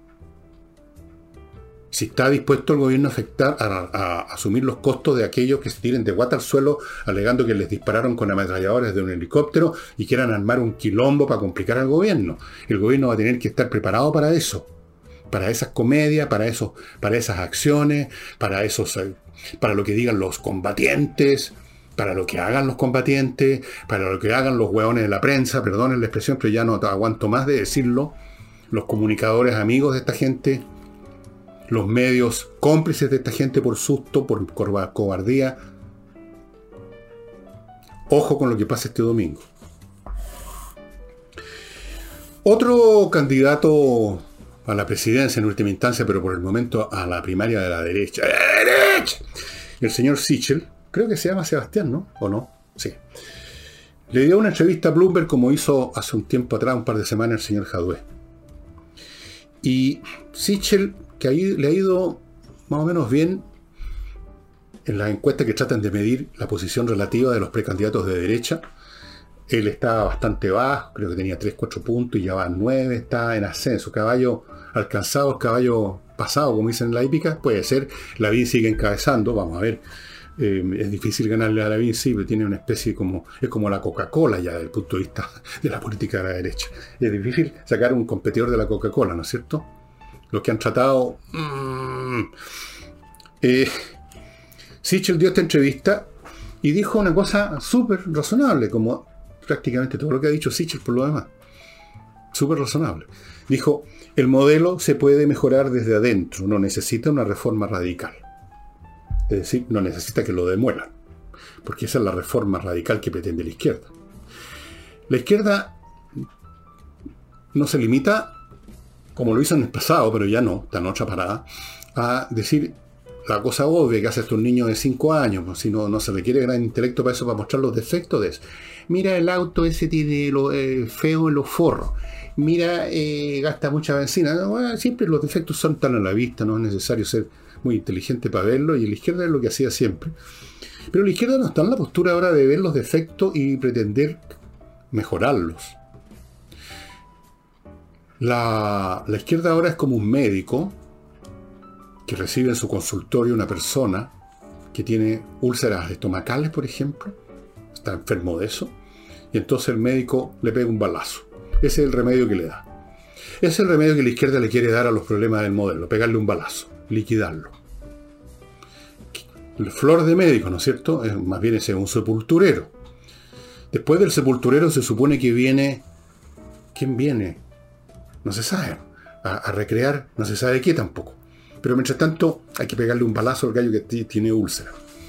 Si está dispuesto el gobierno a, afectar, a, a, a asumir los costos de aquellos que se tiren de guata al suelo alegando que les dispararon con ametralladores de un helicóptero y quieran armar un quilombo para complicar al gobierno. El gobierno va a tener que estar preparado para eso. Para esas comedias, para, esos, para esas acciones, para, esos, para lo que digan los combatientes, para lo que hagan los combatientes, para lo que hagan los hueones de la prensa, perdonen la expresión, pero ya no aguanto más de decirlo, los comunicadores amigos de esta gente, los medios cómplices de esta gente por susto, por cobardía. Ojo con lo que pasa este domingo. Otro candidato a la presidencia en última instancia, pero por el momento a la primaria de la derecha, ¡de la derecha! El señor Sichel, creo que se llama Sebastián, ¿no? ¿O no? Sí. Le dio una entrevista a Bloomberg como hizo hace un tiempo atrás, un par de semanas, el señor Jadwe. Y Sichel, que ahí le ha ido más o menos bien en las encuestas que tratan de medir la posición relativa de los precandidatos de derecha. Él está bastante bajo, creo que tenía tres, cuatro puntos y ya va a nueve, está en ascenso. Caballo alcanzado, el caballo pasado, como dicen en la hípica, puede ser. Lavín sigue encabezando, vamos a ver. Eh, es difícil ganarle a Lavín, sí, pero tiene una especie como, es como la Coca-Cola ya desde el punto de vista de la política de la derecha. Es difícil sacar un competidor de la Coca-Cola, ¿no es cierto? Los que han tratado... Mmm, eh, Sichel dio esta entrevista y dijo una cosa súper razonable, como prácticamente todo lo que ha dicho Sichel por lo demás. Súper razonable. Dijo, el modelo se puede mejorar desde adentro, no necesita una reforma radical. Es decir, no necesita que lo demuelan, porque esa es la reforma radical que pretende la izquierda. La izquierda no se limita, como lo hizo en el pasado, pero ya no, está en otra parada, a decir la cosa obvia que hace estos niños de cinco años, pues, si no, no se requiere gran intelecto para eso, para mostrar los defectos de eso. Mira, el auto ese tiene lo eh, feo en los forros. Mira, eh, gasta mucha benzina. No, bueno, siempre los defectos son tan a la vista, no es necesario ser muy inteligente para verlo, y la izquierda es lo que hacía siempre. Pero la izquierda no está en la postura ahora de ver los defectos y pretender mejorarlos. La, la izquierda ahora es como un médico que recibe en su consultorio una persona que tiene úlceras estomacales, por ejemplo, está enfermo de eso, y entonces el médico le pega un balazo. Ese es el remedio que le da. Ese es el remedio que la izquierda le quiere dar a los problemas del modelo, pegarle un balazo, liquidarlo. El flor de médico, ¿no es cierto? Es, más bien es un sepulturero. Después del sepulturero se supone que viene... ¿Quién viene? No se sabe. A, a recrear, no se sabe qué tampoco. Pero mientras tanto hay que pegarle un balazo al gallo que tiene úlcera.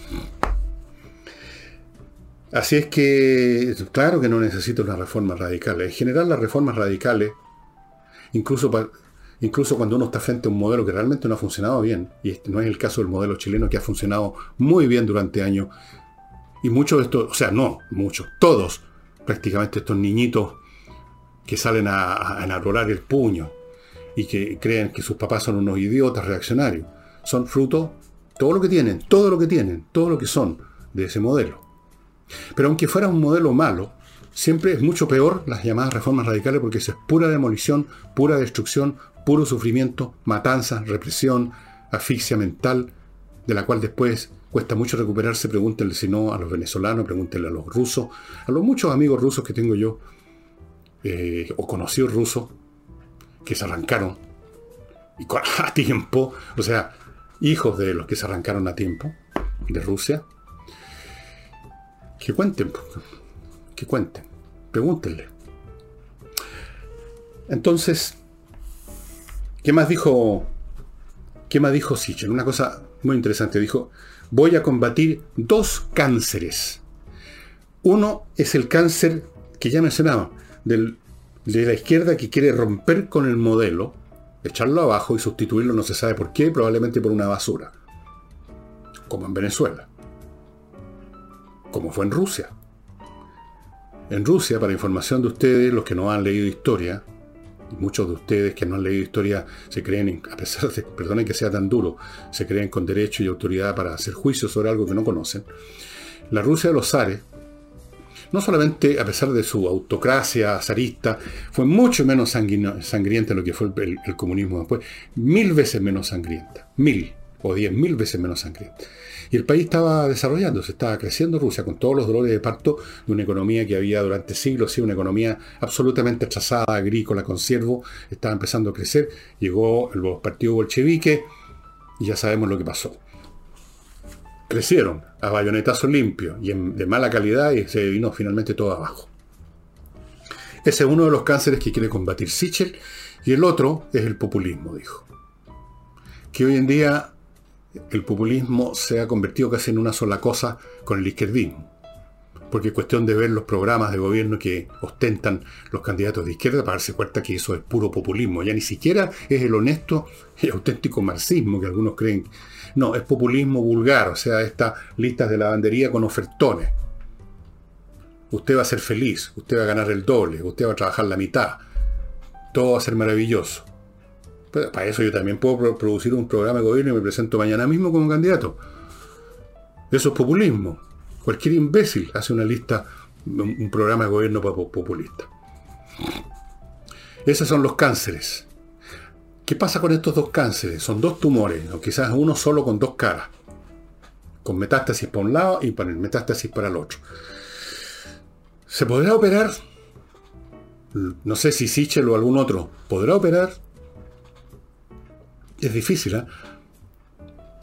Así es que, claro que no necesita una reforma radical. En general las reformas radicales, incluso, pa, incluso cuando uno está frente a un modelo que realmente no ha funcionado bien, y este no es el caso del modelo chileno, que ha funcionado muy bien durante años, y muchos de estos, o sea, no, muchos, todos, prácticamente estos niñitos que salen a, a enarbolar el puño y que creen que sus papás son unos idiotas reaccionarios, son fruto, todo lo que tienen, todo lo que tienen, todo lo que son de ese modelo. Pero aunque fuera un modelo malo, siempre es mucho peor las llamadas reformas radicales, porque eso es pura demolición, pura destrucción, puro sufrimiento, matanza, represión, asfixia mental, de la cual después cuesta mucho recuperarse. Pregúntenle si no a los venezolanos, pregúntenle a los rusos, a los muchos amigos rusos que tengo yo, eh, o conocidos rusos, que se arrancaron y a tiempo, o sea, hijos de los que se arrancaron a tiempo de Rusia. Que cuenten, que cuenten, pregúntenle. Entonces, ¿qué más dijo? ¿Qué más dijo Sichel? Una cosa muy interesante. Dijo, voy a combatir dos cánceres. Uno es el cáncer que ya mencionaba, del, de la izquierda, que quiere romper con el modelo, echarlo abajo y sustituirlo, no se sabe por qué, probablemente por una basura, como en Venezuela, como fue en Rusia. En Rusia, para información de ustedes, los que no han leído historia, muchos de ustedes que no han leído historia se creen, a pesar de, perdonen que sea tan duro, se creen con derecho y autoridad para hacer juicios sobre algo que no conocen. La Rusia de los zares, no solamente a pesar de su autocracia zarista, fue mucho menos sangrienta de lo que fue el, el comunismo después, mil veces menos sangrienta, mil o diez mil veces menos sangrienta. Y el país estaba desarrollándose, estaba creciendo Rusia, con todos los dolores de parto de una economía que había durante siglos sido una economía absolutamente atrasada, agrícola, con ciervo, estaba empezando a crecer. Llegó el partido bolchevique y ya sabemos lo que pasó. Crecieron a bayonetazos limpios y en, de mala calidad, y se vino finalmente todo abajo. Ese es uno de los cánceres que quiere combatir Sichel, y el otro es el populismo, dijo. Que hoy en día el populismo se ha convertido casi en una sola cosa con el izquierdismo, porque es cuestión de ver los programas de gobierno que ostentan los candidatos de izquierda para darse cuenta que eso es puro populismo. Ya ni siquiera es el honesto y auténtico marxismo que algunos creen. No, es populismo vulgar, o sea, estas listas de lavandería con ofertones. Usted va a ser feliz, usted va a ganar el doble, usted va a trabajar la mitad, todo va a ser maravilloso. Pero para eso yo también puedo producir un programa de gobierno y me presento mañana mismo como candidato. Eso es populismo. Cualquier imbécil hace una lista, un programa de gobierno populista. Esos son los cánceres. ¿Qué pasa con estos dos cánceres? Son dos tumores, o quizás uno solo con dos caras, con metástasis para un lado y para el metástasis para el otro. ¿Se podrá operar? No sé si Sichel o algún otro podrá operar. Es difícil, ¿eh?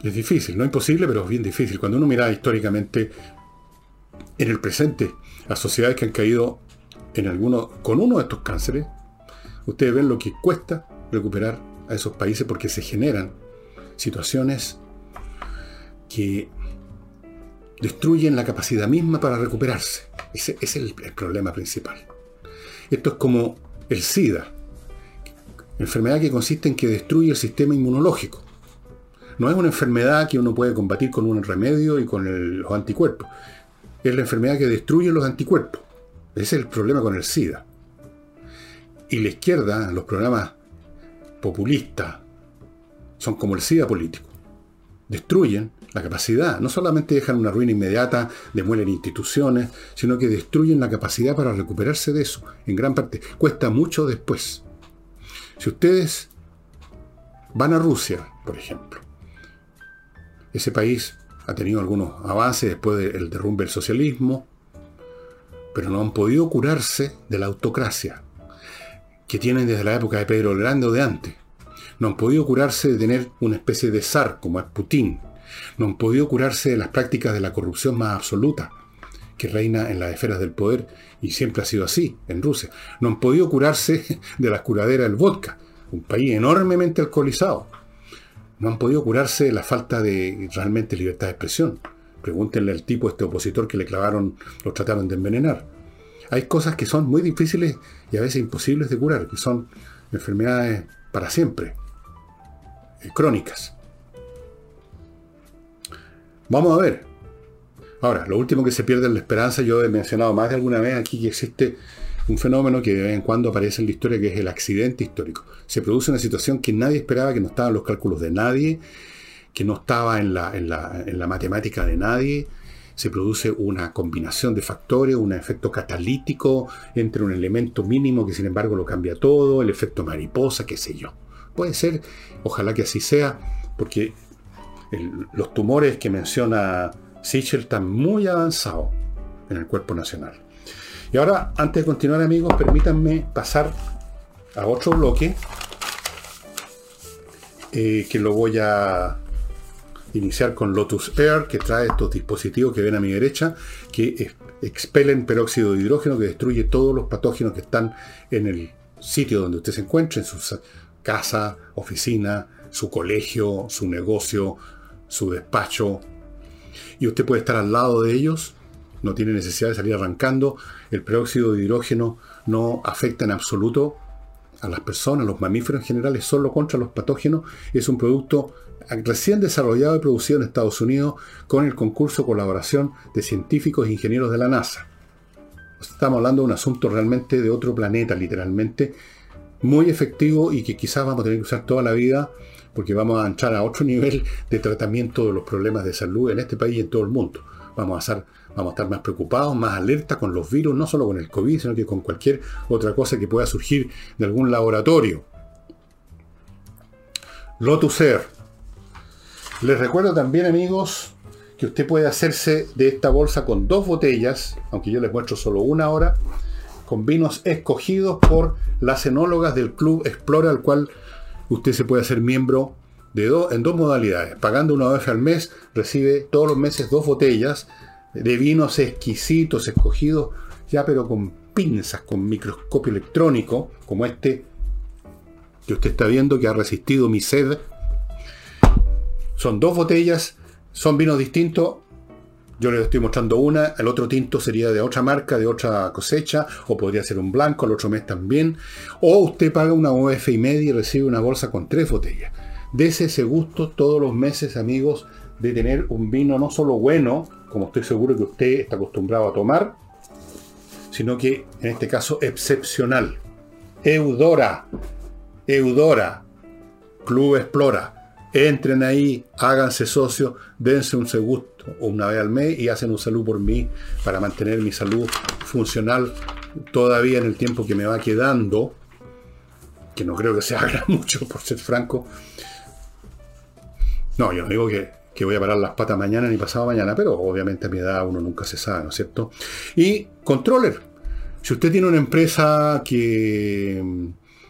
Es difícil, no imposible, pero es bien difícil. Cuando uno mira históricamente en el presente a sociedades que han caído en alguno, con uno de estos cánceres, ustedes ven lo que cuesta recuperar a esos países porque se generan situaciones que destruyen la capacidad misma para recuperarse. Ese, ese es el, el problema principal. Esto es como el SIDA, enfermedad que consiste en que destruye el sistema inmunológico. No es una enfermedad que uno puede combatir con un remedio y con el, los anticuerpos. Es la enfermedad que destruye los anticuerpos. Ese es el problema con el SIDA. Y la izquierda, los programas populistas, son como el SIDA político. Destruyen la capacidad, no solamente dejan una ruina inmediata, demuelen instituciones, sino que destruyen la capacidad para recuperarse de eso. En gran parte, cuesta mucho después. Si ustedes van a Rusia, por ejemplo, ese país ha tenido algunos avances después del derrumbe del socialismo, pero no han podido curarse de la autocracia que tienen desde la época de Pedro el Grande o de antes. No han podido curarse de tener una especie de zar como es Putin. No han podido curarse de las prácticas de la corrupción más absoluta que reina en las esferas del poder, y siempre ha sido así en Rusia. No han podido curarse de la curadera del vodka, un país enormemente alcoholizado. No han podido curarse de la falta de realmente libertad de expresión. Pregúntenle al tipo, este opositor que le clavaron, lo trataron de envenenar. Hay cosas que son muy difíciles y a veces imposibles de curar, que son enfermedades para siempre, eh, crónicas. Vamos a ver. Ahora, lo último que se pierde es la esperanza. Yo he mencionado más de alguna vez aquí que existe un fenómeno que de vez en cuando aparece en la historia, que es el accidente histórico. Se produce una situación que nadie esperaba, que no estaba en los cálculos de nadie, que no estaba en la, en la, en la matemática de nadie. Se produce una combinación de factores, un efecto catalítico entre un elemento mínimo que sin embargo lo cambia todo, el efecto mariposa, qué sé yo. Puede ser, ojalá que así sea, porque el, los tumores que menciona Sichel están muy avanzados en el cuerpo nacional. Y ahora, antes de continuar, amigos, permítanme pasar a otro bloque, eh, que lo voy a iniciar con Lotus Air, que trae estos dispositivos que ven a mi derecha, que expelen peróxido de hidrógeno, que destruye todos los patógenos que están en el sitio donde usted se encuentre, en su casa, oficina, su colegio, su negocio, su despacho. Y usted puede estar al lado de ellos, no tiene necesidad de salir arrancando. El peróxido de hidrógeno no afecta en absoluto a las personas, los mamíferos en general, es solo contra los patógenos. Es un producto recién desarrollado y producido en Estados Unidos con el concurso de colaboración de científicos e ingenieros de la NASA. Estamos hablando de un asunto realmente de otro planeta, literalmente, muy efectivo y que quizás vamos a tener que usar toda la vida, porque vamos a entrar a otro nivel de tratamiento de los problemas de salud en este país y en todo el mundo. Vamos a estar, vamos a estar más preocupados, más alerta con los virus, no solo con el COVID, sino que con cualquier otra cosa que pueda surgir de algún laboratorio. Lotus Air. Les recuerdo también, amigos, que usted puede hacerse de esta bolsa con dos botellas, aunque yo les muestro solo una ahora, con vinos escogidos por las enólogas del Club Explora, al cual usted se puede hacer miembro de do, en dos modalidades. Pagando una vez al mes, recibe todos los meses dos botellas de vinos exquisitos, escogidos, ya pero con pinzas, con microscopio electrónico, como este que usted está viendo, que ha resistido mi sed. Son dos botellas, son vinos distintos. Yo les estoy mostrando una, el otro tinto sería de otra marca, de otra cosecha, o podría ser un blanco, el otro mes también. O usted paga una O F y media y recibe una bolsa con tres botellas. Dese ese gusto todos los meses, amigos, de tener un vino no solo bueno, como estoy seguro que usted está acostumbrado a tomar, sino que en este caso excepcional. Eudora, Eudora, Club Explora. Entren ahí, háganse socios, dense un gusto una vez al mes y hacen un salud por mí para mantener mi salud funcional todavía en el tiempo que me va quedando, que no creo que se haga mucho, por ser franco. No, yo no digo que, que voy a parar las patas mañana ni pasado mañana, pero obviamente a mi edad uno nunca se sabe, ¿no es cierto? Y Controller. Si usted tiene una empresa que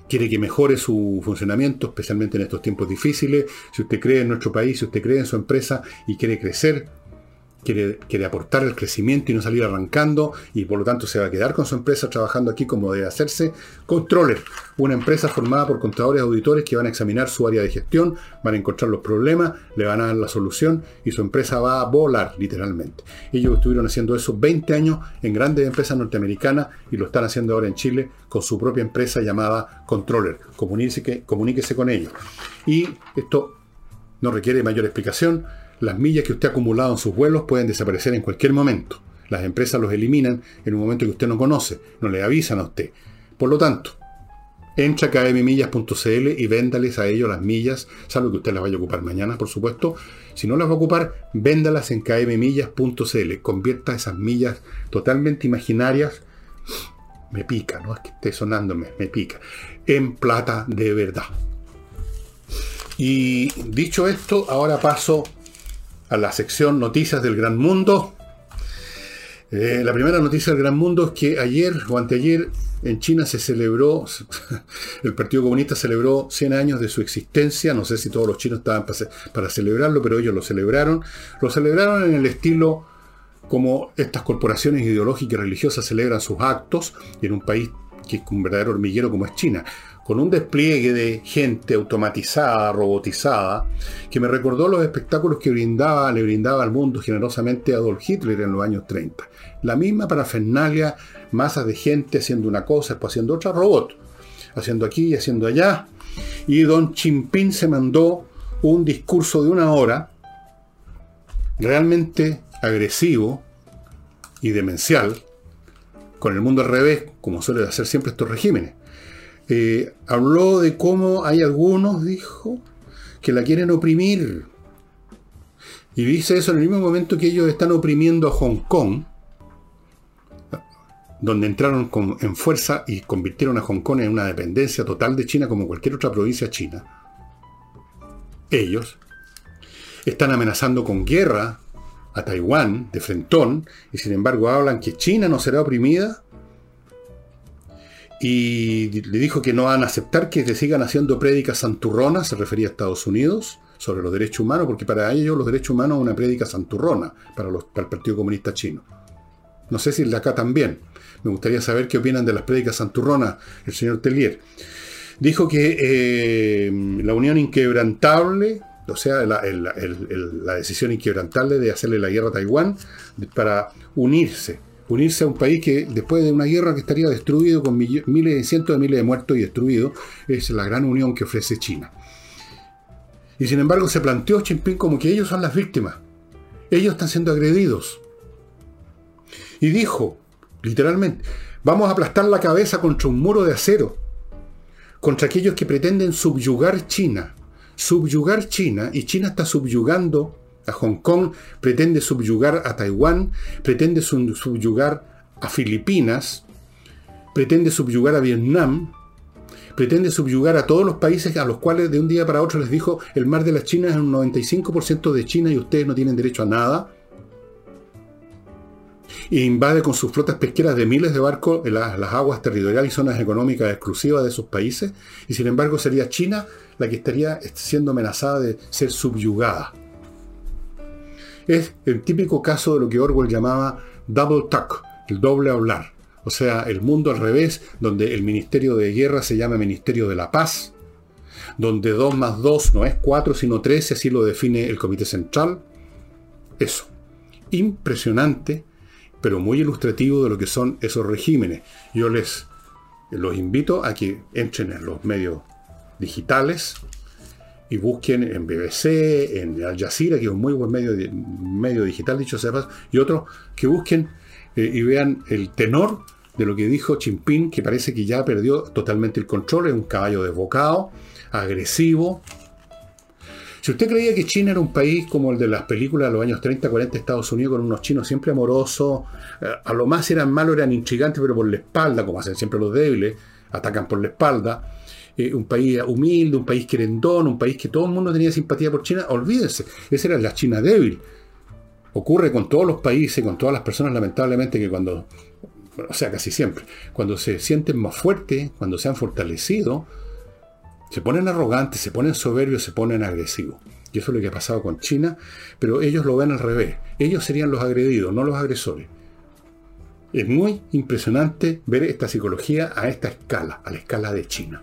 quiere que mejore su funcionamiento, especialmente en estos tiempos difíciles. Si usted cree en nuestro país, si usted cree en su empresa y quiere crecer, quiere, quiere aportar el crecimiento y no salir arrancando, y por lo tanto se va a quedar con su empresa trabajando aquí como debe hacerse, Controller, una empresa formada por contadores auditores que van a examinar su área de gestión, van a encontrar los problemas, le van a dar la solución y su empresa va a volar, literalmente. Ellos estuvieron haciendo eso veinte años en grandes empresas norteamericanas y lo están haciendo ahora en Chile con su propia empresa llamada Controller. Comuníquese, comuníquese con ellos. Y esto no requiere mayor explicación. Las millas que usted ha acumulado en sus vuelos pueden desaparecer en cualquier momento. Las empresas los eliminan en un momento que usted no conoce, no le avisan a usted. Por lo tanto, entra a k m millas punto c l y véndales a ellos las millas, salvo que usted las vaya a ocupar mañana, por supuesto. Si no las va a ocupar, véndalas en k m millas punto c l. Convierta esas millas totalmente imaginarias, me pica, no es que esté sonándome, me pica, en plata de verdad. Y dicho esto, ahora paso a la sección Noticias del Gran Mundo. Eh, la primera noticia del Gran Mundo es que ayer o anteayer en China se celebró, el Partido Comunista celebró cien años de su existencia. No sé si todos los chinos estaban para, para celebrarlo, pero ellos lo celebraron. Lo celebraron en el estilo como estas corporaciones ideológicas y religiosas celebran sus actos en un país que es un verdadero hormiguero como es China, con un despliegue de gente automatizada, robotizada, que me recordó los espectáculos que brindaba, le brindaba al mundo generosamente Adolf Hitler en los años treinta. La misma parafernalia, masas de gente haciendo una cosa, después haciendo otra, robot, haciendo aquí y haciendo allá. Y don Xi Jinping se mandó un discurso de una hora, realmente agresivo y demencial, con el mundo al revés, como suele hacer siempre estos regímenes. Eh, habló de cómo hay algunos, dijo, que la quieren oprimir. Y dice eso en el mismo momento que ellos están oprimiendo a Hong Kong, donde entraron con, en fuerza y convirtieron a Hong Kong en una dependencia total de China como cualquier otra provincia china. Ellos están amenazando con guerra a Taiwán de frentón, y sin embargo hablan que China no será oprimida. Y le dijo que no van a aceptar que se sigan haciendo prédicas santurronas, se refería a Estados Unidos, sobre los derechos humanos, porque para ellos los derechos humanos es una prédica santurrona para, los, para el Partido Comunista Chino. No sé si el de acá también. Me gustaría saber qué opinan de las prédicas santurronas el señor Tellier. Dijo que eh, la unión inquebrantable, o sea, la, el, el, el, la decisión inquebrantable de hacerle la guerra a Taiwán para unirse. Unirse a un país que después de una guerra que estaría destruido con miles, cientos de miles de muertos y destruido, es la gran unión que ofrece China. Y sin embargo se planteó Xi Jinping como que ellos son las víctimas. Ellos están siendo agredidos. Y dijo, literalmente, vamos a aplastar la cabeza contra un muro de acero, contra aquellos que pretenden subyugar China. Subyugar China, y China está subyugando a Hong Kong, pretende subyugar a Taiwán, pretende subyugar a Filipinas, pretende subyugar a Vietnam, pretende subyugar a todos los países a los cuales de un día para otro les dijo el mar de las Chinas es un noventa y cinco por ciento de China y ustedes no tienen derecho a nada. E invade con sus flotas pesqueras de miles de barcos las, las aguas territoriales y zonas económicas exclusivas de esos países, y sin embargo sería China la que estaría siendo amenazada de ser subyugada. Es el típico caso de lo que Orwell llamaba double talk, el doble hablar. O sea, el mundo al revés, donde el Ministerio de Guerra se llama Ministerio de la Paz, donde dos más dos no es cuatro, sino trece, así lo define el Comité Central. Eso. Impresionante, pero muy ilustrativo de lo que son esos regímenes. Yo les los invito a que entren en los medios digitales y busquen en B B C, en Al Jazeera, que es un muy buen medio, medio digital, dicho sea de paso, y otros que busquen eh, y vean el tenor de lo que dijo Xi Jinping, que parece que ya perdió totalmente el control, es un caballo desbocado, agresivo. Si usted creía que China era un país como el de las películas de los años treinta, cuarenta de Estados Unidos, con unos chinos siempre amorosos, eh, a lo más eran malos, eran intrigantes, pero por la espalda, como hacen siempre los débiles, atacan por la espalda, Eh, un país humilde, un país querendón, un país que todo el mundo tenía simpatía por China, olvídense, esa era la China débil. Ocurre con todos los países, con todas las personas, lamentablemente, que cuando o sea, casi siempre, cuando se sienten más fuertes, cuando se han fortalecido, se ponen arrogantes, se ponen soberbios, se ponen agresivos. Y eso es lo que ha pasado con China, pero ellos lo ven al revés. Ellos serían los agredidos, no los agresores. Es muy impresionante ver esta psicología a esta escala, a la escala de China.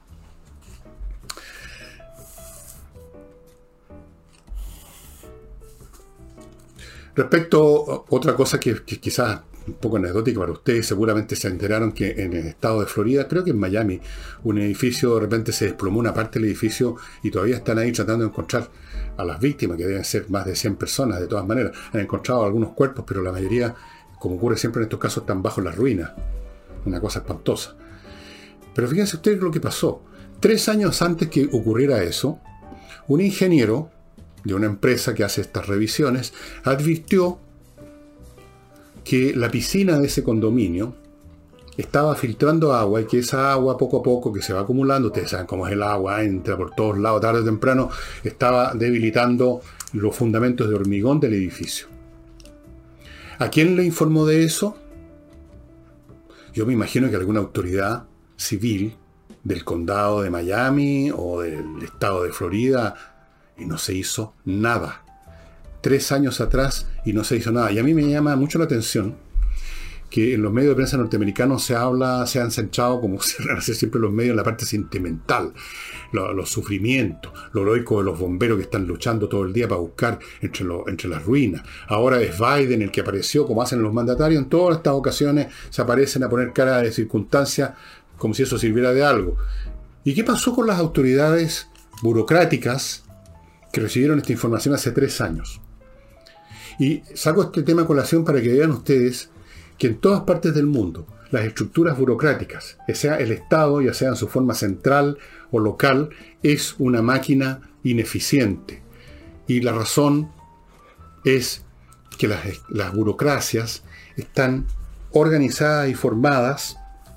Respecto a otra cosa que, que quizás un poco anecdótica para ustedes, seguramente se enteraron que en el estado de Florida, creo que en Miami, un edificio, de repente se desplomó una parte del edificio y todavía están ahí tratando de encontrar a las víctimas, que deben ser más de cien personas de todas maneras. Han encontrado algunos cuerpos, pero la mayoría, como ocurre siempre en estos casos, están bajo las ruinas. Una cosa espantosa. Pero fíjense ustedes lo que pasó. Tres años antes que ocurriera eso, un ingeniero de una empresa que hace estas revisiones advirtió que la piscina de ese condominio estaba filtrando agua y que esa agua poco a poco que se va acumulando, ustedes saben cómo es el agua, entra por todos lados tarde o temprano, estaba debilitando los fundamentos de hormigón del edificio. ¿A quién le informó de eso? Yo me imagino que alguna autoridad civil del condado de Miami o del estado de Florida, y no se hizo nada. Tres años atrás y no se hizo nada. Y a mí me llama mucho la atención que en los medios de prensa norteamericanos se habla, se han centrado, como se hace siempre los medios, en la parte sentimental, lo, los sufrimientos, lo heroico de los bomberos que están luchando todo el día para buscar entre, lo, entre las ruinas. Ahora es Biden el que apareció, como hacen los mandatarios, en todas estas ocasiones se aparecen a poner cara de circunstancia como si eso sirviera de algo. ¿Y qué pasó con las autoridades burocráticas que recibieron esta información hace tres años? Y saco este tema a colación para que vean ustedes que en todas partes del mundo las estructuras burocráticas, ya sea el Estado, ya sea en su forma central o local, es una máquina ineficiente. Y la razón es que las, las burocracias están organizadas y formadas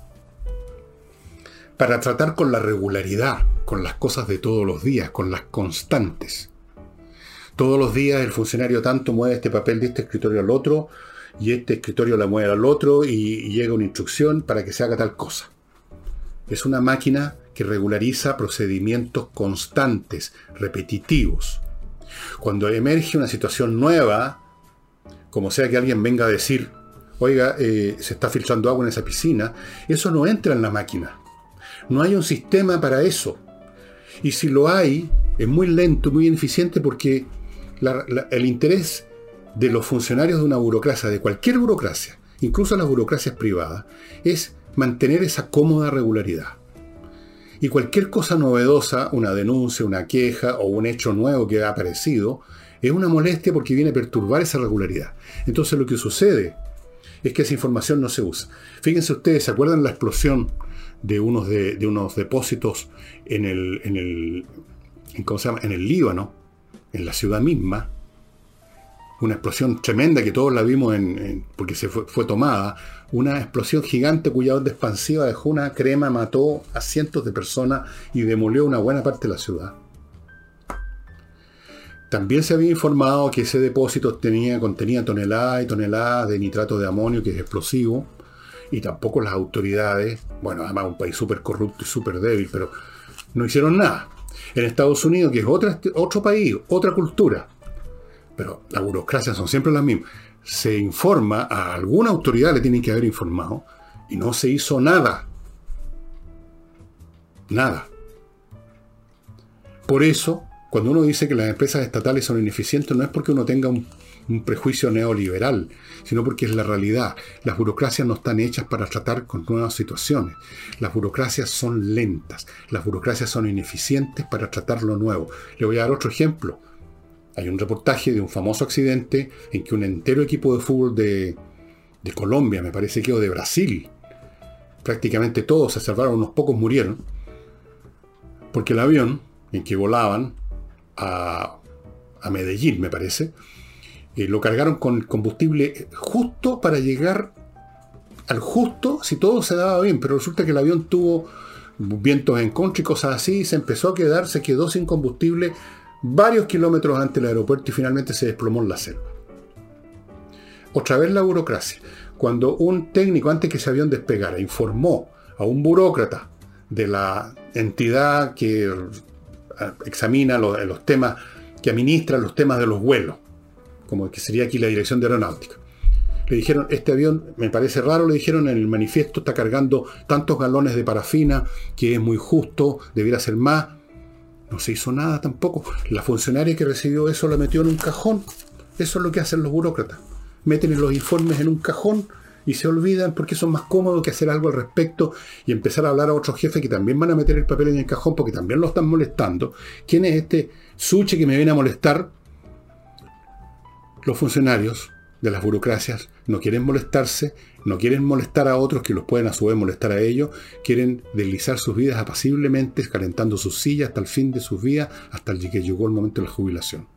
para tratar con la regularidad, con las cosas de todos los días, con las constantes. Todos los días el funcionario tanto mueve este papel de este escritorio al otro, y este escritorio la mueve al otro, y, y llega una instrucción para que se haga tal cosa. Es una máquina que regulariza procedimientos constantes, repetitivos. Cuando emerge una situación nueva, como sea que alguien venga a decir, oiga, eh, se está filtrando agua en esa piscina, eso no entra en la máquina. No hay un sistema para eso. Y si lo hay, es muy lento, muy ineficiente, porque la, la, el interés de los funcionarios de una burocracia, de cualquier burocracia, incluso las burocracias privadas, es mantener esa cómoda regularidad. Y cualquier cosa novedosa, una denuncia, una queja o un hecho nuevo que ha aparecido, es una molestia porque viene a perturbar esa regularidad. Entonces lo que sucede es que esa información no se usa. Fíjense ustedes, ¿se acuerdan la explosión de unos, de, de unos depósitos en el, en el, en, ¿cómo se llama? En el Líbano, en la ciudad misma? Una explosión tremenda que todos la vimos en, en, porque se fue, fue tomada. Una explosión gigante cuya onda expansiva dejó una crema, mató a cientos de personas y demolió una buena parte de la ciudad. También se había informado que ese depósito tenía, contenía toneladas y toneladas de nitrato de amonio, que es explosivo, y tampoco las autoridades, bueno, además un país súper corrupto y súper débil, pero no hicieron nada. En Estados Unidos, que es otra, otro país, otra cultura, pero las burocracias son siempre las mismas, se informa, a alguna autoridad le tienen que haber informado, y no se hizo nada. Nada. Por eso, cuando uno dice que las empresas estatales son ineficientes, no es porque uno tenga un, un prejuicio neoliberal, sino porque es la realidad. Las burocracias no están hechas para tratar con nuevas situaciones. Las burocracias son lentas. Las burocracias son ineficientes para tratar lo nuevo. Le voy a dar otro ejemplo. Hay un reportaje de un famoso accidente en que un entero equipo de fútbol de, de Colombia, me parece que, o de Brasil, prácticamente todos se salvaron, unos pocos murieron, porque el avión en que volaban a, a Medellín, me parece, eh, lo cargaron con combustible justo para llegar al justo si todo se daba bien, pero resulta que el avión tuvo vientos en contra y cosas así, y se empezó a quedar, se quedó sin combustible varios kilómetros antes del aeropuerto y finalmente se desplomó en la selva. Otra vez la burocracia. Cuando un técnico, antes que ese avión despegara, informó a un burócrata de la entidad que examina los, los temas, que administra los temas de los vuelos, como que sería aquí la Dirección de Aeronáutica, le dijeron, este avión me parece raro, le dijeron en el manifiesto, está cargando tantos galones de parafina, que es muy justo, debiera ser más. No se hizo nada tampoco. La funcionaria que recibió eso la metió en un cajón. Eso es lo que hacen los burócratas. Meten los informes en un cajón y se olvidan porque eso es más cómodo que hacer algo al respecto y empezar a hablar a otros jefes que también van a meter el papel en el cajón porque también lo están molestando. ¿Quién es este suche que me viene a molestar? Los funcionarios de las burocracias no quieren molestarse, no quieren molestar a otros que los pueden a su vez molestar a ellos, quieren deslizar sus vidas apaciblemente, calentando sus sillas hasta el fin de sus vidas, hasta el que llegó el momento de la jubilación.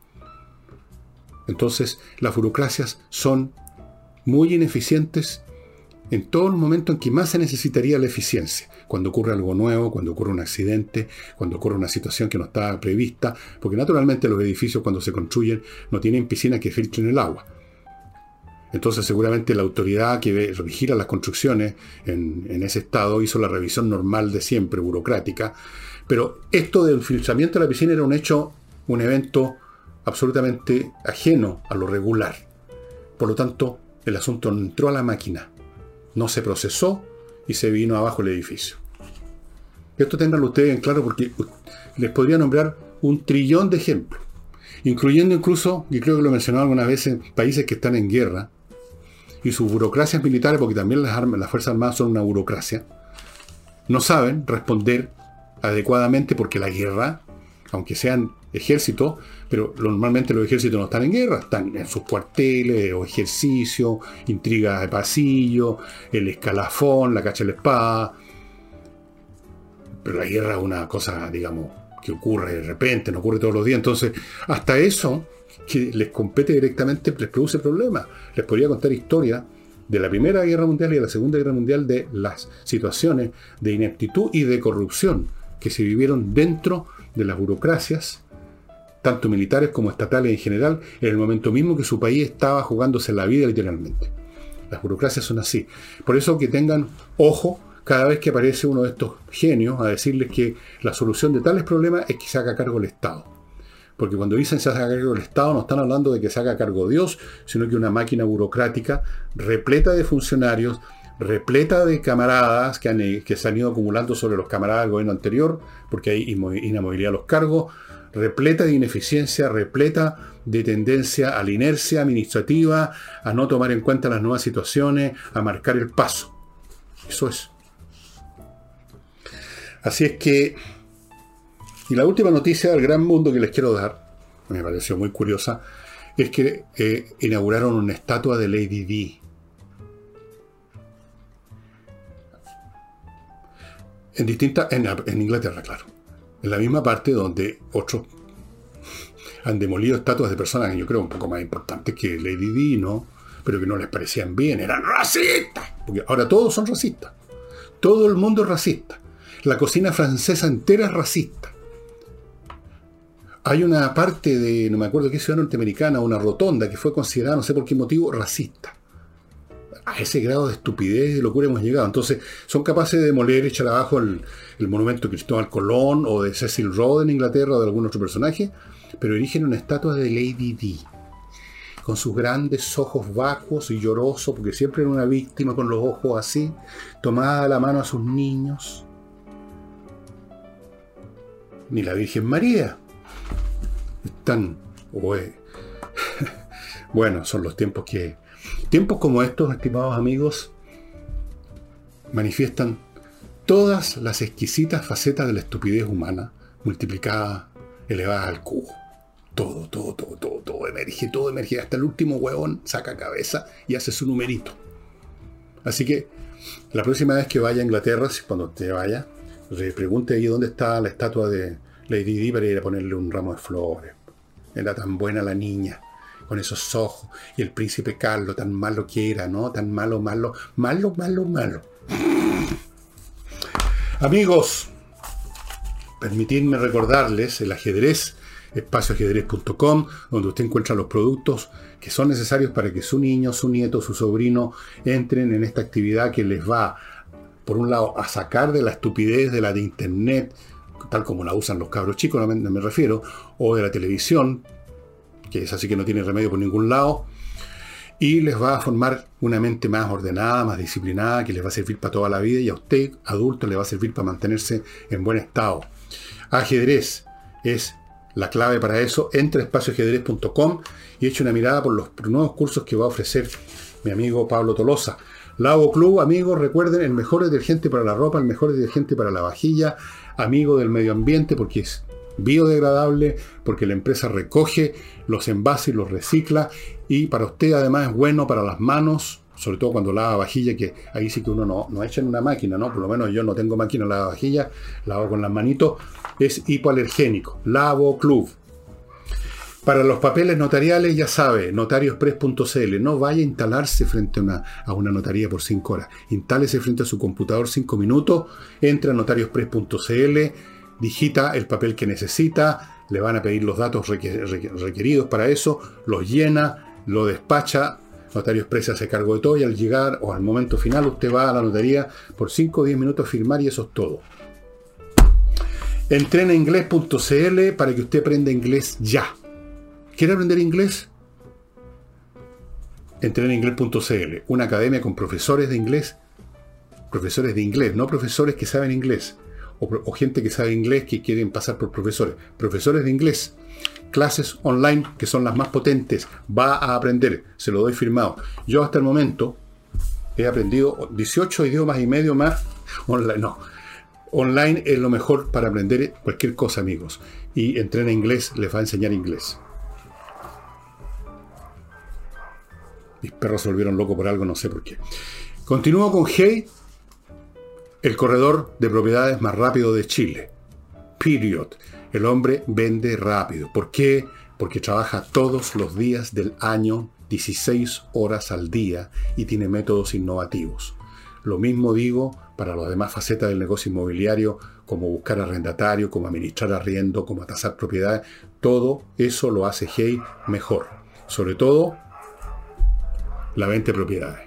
Entonces, las burocracias son muy ineficientes en todo el momento en que más se necesitaría la eficiencia. Cuando ocurre algo nuevo, cuando ocurre un accidente, cuando ocurre una situación que no estaba prevista, porque naturalmente los edificios cuando se construyen no tienen piscinas que filtren el agua. Entonces seguramente la autoridad que vigila las construcciones en, en ese estado hizo la revisión normal de siempre, burocrática, pero esto del filtramiento de la piscina era un hecho, un evento absolutamente ajeno a lo regular. Por lo tanto, el asunto entró a la máquina, no se procesó y se vino abajo el edificio. Esto ténganlo ustedes en claro porque les podría nombrar un trillón de ejemplos, incluyendo incluso, y creo que lo he mencionado algunas veces, países que están en guerra y sus burocracias militares, porque también las, armas, las Fuerzas Armadas son una burocracia, no saben responder adecuadamente porque la guerra, aunque sean ejércitos, pero normalmente los ejércitos no están en guerra, están en sus cuarteles o ejercicios, intrigas de pasillo, el escalafón, la cacha de la espada. Pero la guerra es una cosa, digamos, que ocurre de repente, no ocurre todos los días. Entonces, hasta eso, que les compete directamente, les produce problemas. Les podría contar historias de la Primera Guerra Mundial y de la Segunda Guerra Mundial de las situaciones de ineptitud y de corrupción que se vivieron dentro de las burocracias, tanto militares como estatales en general, en el momento mismo que su país estaba jugándose la vida literalmente. Las burocracias son así. Por eso que tengan ojo cada vez que aparece uno de estos genios a decirles que la solución de tales problemas es que se haga cargo el Estado. Porque cuando dicen se haga cargo del Estado, no están hablando de que se haga cargo Dios, sino que una máquina burocrática repleta de funcionarios, repleta de camaradas que, han, que se han ido acumulando sobre los camaradas del gobierno anterior, porque hay inamovilidad a los cargos, repleta de ineficiencia, repleta de tendencia a la inercia administrativa, a no tomar en cuenta las nuevas situaciones, a marcar el paso. Eso es. Así es que, y la última noticia del gran mundo que les quiero dar, me pareció muy curiosa, es que eh, inauguraron una estatua de Lady Di. En distintas, en, en Inglaterra, claro. En la misma parte donde otros han demolido estatuas de personas que yo creo un poco más importantes que Lady Di, ¿no? Pero que no les parecían bien, eran racistas. Porque ahora todos son racistas. Todo el mundo es racista. La cocina francesa entera es racista. Hay una parte de, no me acuerdo qué ciudad norteamericana, una rotonda que fue considerada, no sé por qué motivo, racista. A ese grado de estupidez y de locura hemos llegado. Entonces, son capaces de demoler, echar abajo el, el monumento de Cristóbal Colón o de Cecil Rhodes en Inglaterra o de algún otro personaje, pero erigen una estatua de Lady Di, con sus grandes ojos bajos y llorosos, porque siempre era una víctima con los ojos así, tomada la mano a sus niños. Ni la Virgen María. Están... Oh, eh. Bueno, son los tiempos que... Tiempos como estos, estimados amigos, manifiestan todas las exquisitas facetas de la estupidez humana, multiplicada, elevada al cubo. Todo, todo, todo, todo, todo emerge, todo emerge. Hasta el último huevón saca cabeza y hace su numerito. Así que, la próxima vez que vaya a Inglaterra, cuando te vaya, pregunte ahí dónde está la estatua de Lady Di para ir a ponerle un ramo de flores. Era tan buena la niña, con esos ojos, y el príncipe Carlos, tan malo que era, ¿no? Tan malo, malo, malo, malo, malo. Amigos, permitidme recordarles, el ajedrez espacio ajedrez punto com, donde usted encuentra los productos que son necesarios para que su niño, su nieto, su sobrino entren en esta actividad que les va, por un lado, a sacar de la estupidez de la de internet, tal como la usan los cabros chicos, no me, no me refiero, o de la televisión, que es así que no tiene remedio por ningún lado, y les va a formar una mente más ordenada, más disciplinada, que les va a servir para toda la vida, y a usted, adulto, le va a servir para mantenerse en buen estado. Ajedrez es la clave para eso. Entra a espacio ajedrez punto com y eche una mirada por los nuevos cursos que va a ofrecer mi amigo Pablo Tolosa. Lavo Club, amigos, recuerden, el mejor detergente para la ropa, el mejor detergente para la vajilla, amigo del medio ambiente, porque es biodegradable, porque la empresa recoge los envases y los recicla, y para usted además es bueno para las manos, sobre todo cuando lava vajilla, que ahí sí que uno no, no echa en una máquina, ¿no? Por lo menos yo no tengo máquina de lava vajilla, lavo con las manitos, es hipoalergénico. Lavo Club. Para los papeles notariales, ya sabe, notariospress punto c l. No vaya a instalarse frente a una, a una notaría por cinco horas. Instálese frente a su computador cinco minutos, entra a notariospress punto c l, digita el papel que necesita, le van a pedir los datos requeridos para eso, los llena, lo despacha, Notario Express se hace cargo de todo, y al llegar o al momento final usted va a la notaría por cinco o diez minutos a firmar, y eso es todo. entrena inglés punto c l para que usted aprenda inglés ya. ¿Quiere aprender inglés? entrena inglés punto c l, una academia con profesores de inglés, profesores de inglés, no profesores que saben inglés, o, o gente que sabe inglés que quieren pasar por profesores, profesores de inglés, clases online que son las más potentes, va a aprender, se lo doy firmado. Yo hasta el momento he aprendido dieciocho idiomas y medio más online, no, online es lo mejor para aprender cualquier cosa, amigos, y Entrena Inglés les va a enseñar inglés. Mis perros se volvieron locos por algo, no sé por qué. Continúo con Hey, el corredor de propiedades más rápido de Chile. Period. El hombre vende rápido. ¿Por qué? Porque trabaja todos los días del año, dieciséis horas al día, y tiene métodos innovativos. Lo mismo digo para las demás facetas del negocio inmobiliario, como buscar arrendatario, como administrar arriendo, como tasar propiedades. Todo eso lo hace Hey mejor. Sobre todo la venta de propiedades.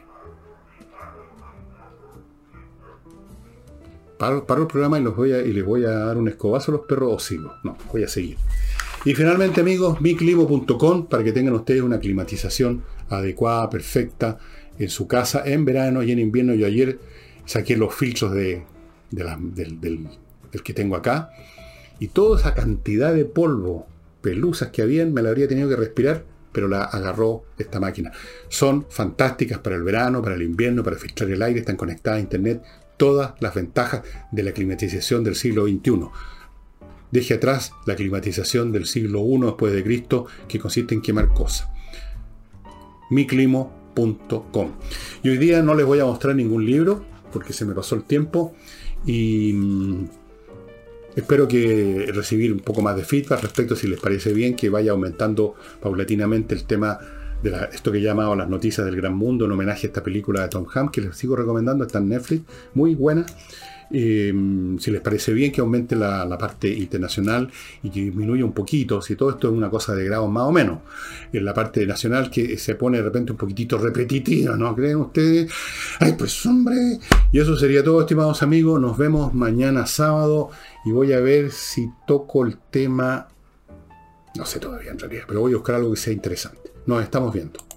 Paro, paro el programa y, los voy a, y les voy a dar un escobazo a los perros, o sigo. No, voy a seguir. Y finalmente, amigos, mi climo punto com, para que tengan ustedes una climatización adecuada, perfecta, en su casa, en verano y en invierno. Yo ayer saqué los filtros de, de la, del, del, del que tengo acá, y toda esa cantidad de polvo, pelusas que habían, me la habría tenido que respirar, pero la agarró esta máquina. Son fantásticas para el verano, para el invierno, para filtrar el aire, están conectadas a internet. Todas las ventajas de la climatización del siglo veintiuno. Deje atrás la climatización del siglo primero después de Cristo, que consiste en quemar cosas. mi climo punto com. Y hoy día no les voy a mostrar ningún libro, porque se me pasó el tiempo, y mmm, espero que recibir un poco más de feedback respecto, si les parece bien, que vaya aumentando paulatinamente el tema de la, esto que he llamado las noticias del gran mundo, en homenaje a esta película de Tom Hanks, que les sigo recomendando, está en Netflix, muy buena. Eh, si les parece bien, que aumente la, la parte internacional y que disminuya un poquito, si todo esto es una cosa de grados más o menos, en la parte nacional, que se pone de repente un poquitito repetitiva, ¿no creen ustedes? ¡Ay, pues hombre! Y eso sería todo, estimados amigos. Nos vemos mañana sábado, y voy a ver si toco el tema, no sé todavía en realidad, pero voy a buscar algo que sea interesante. Nos estamos viendo.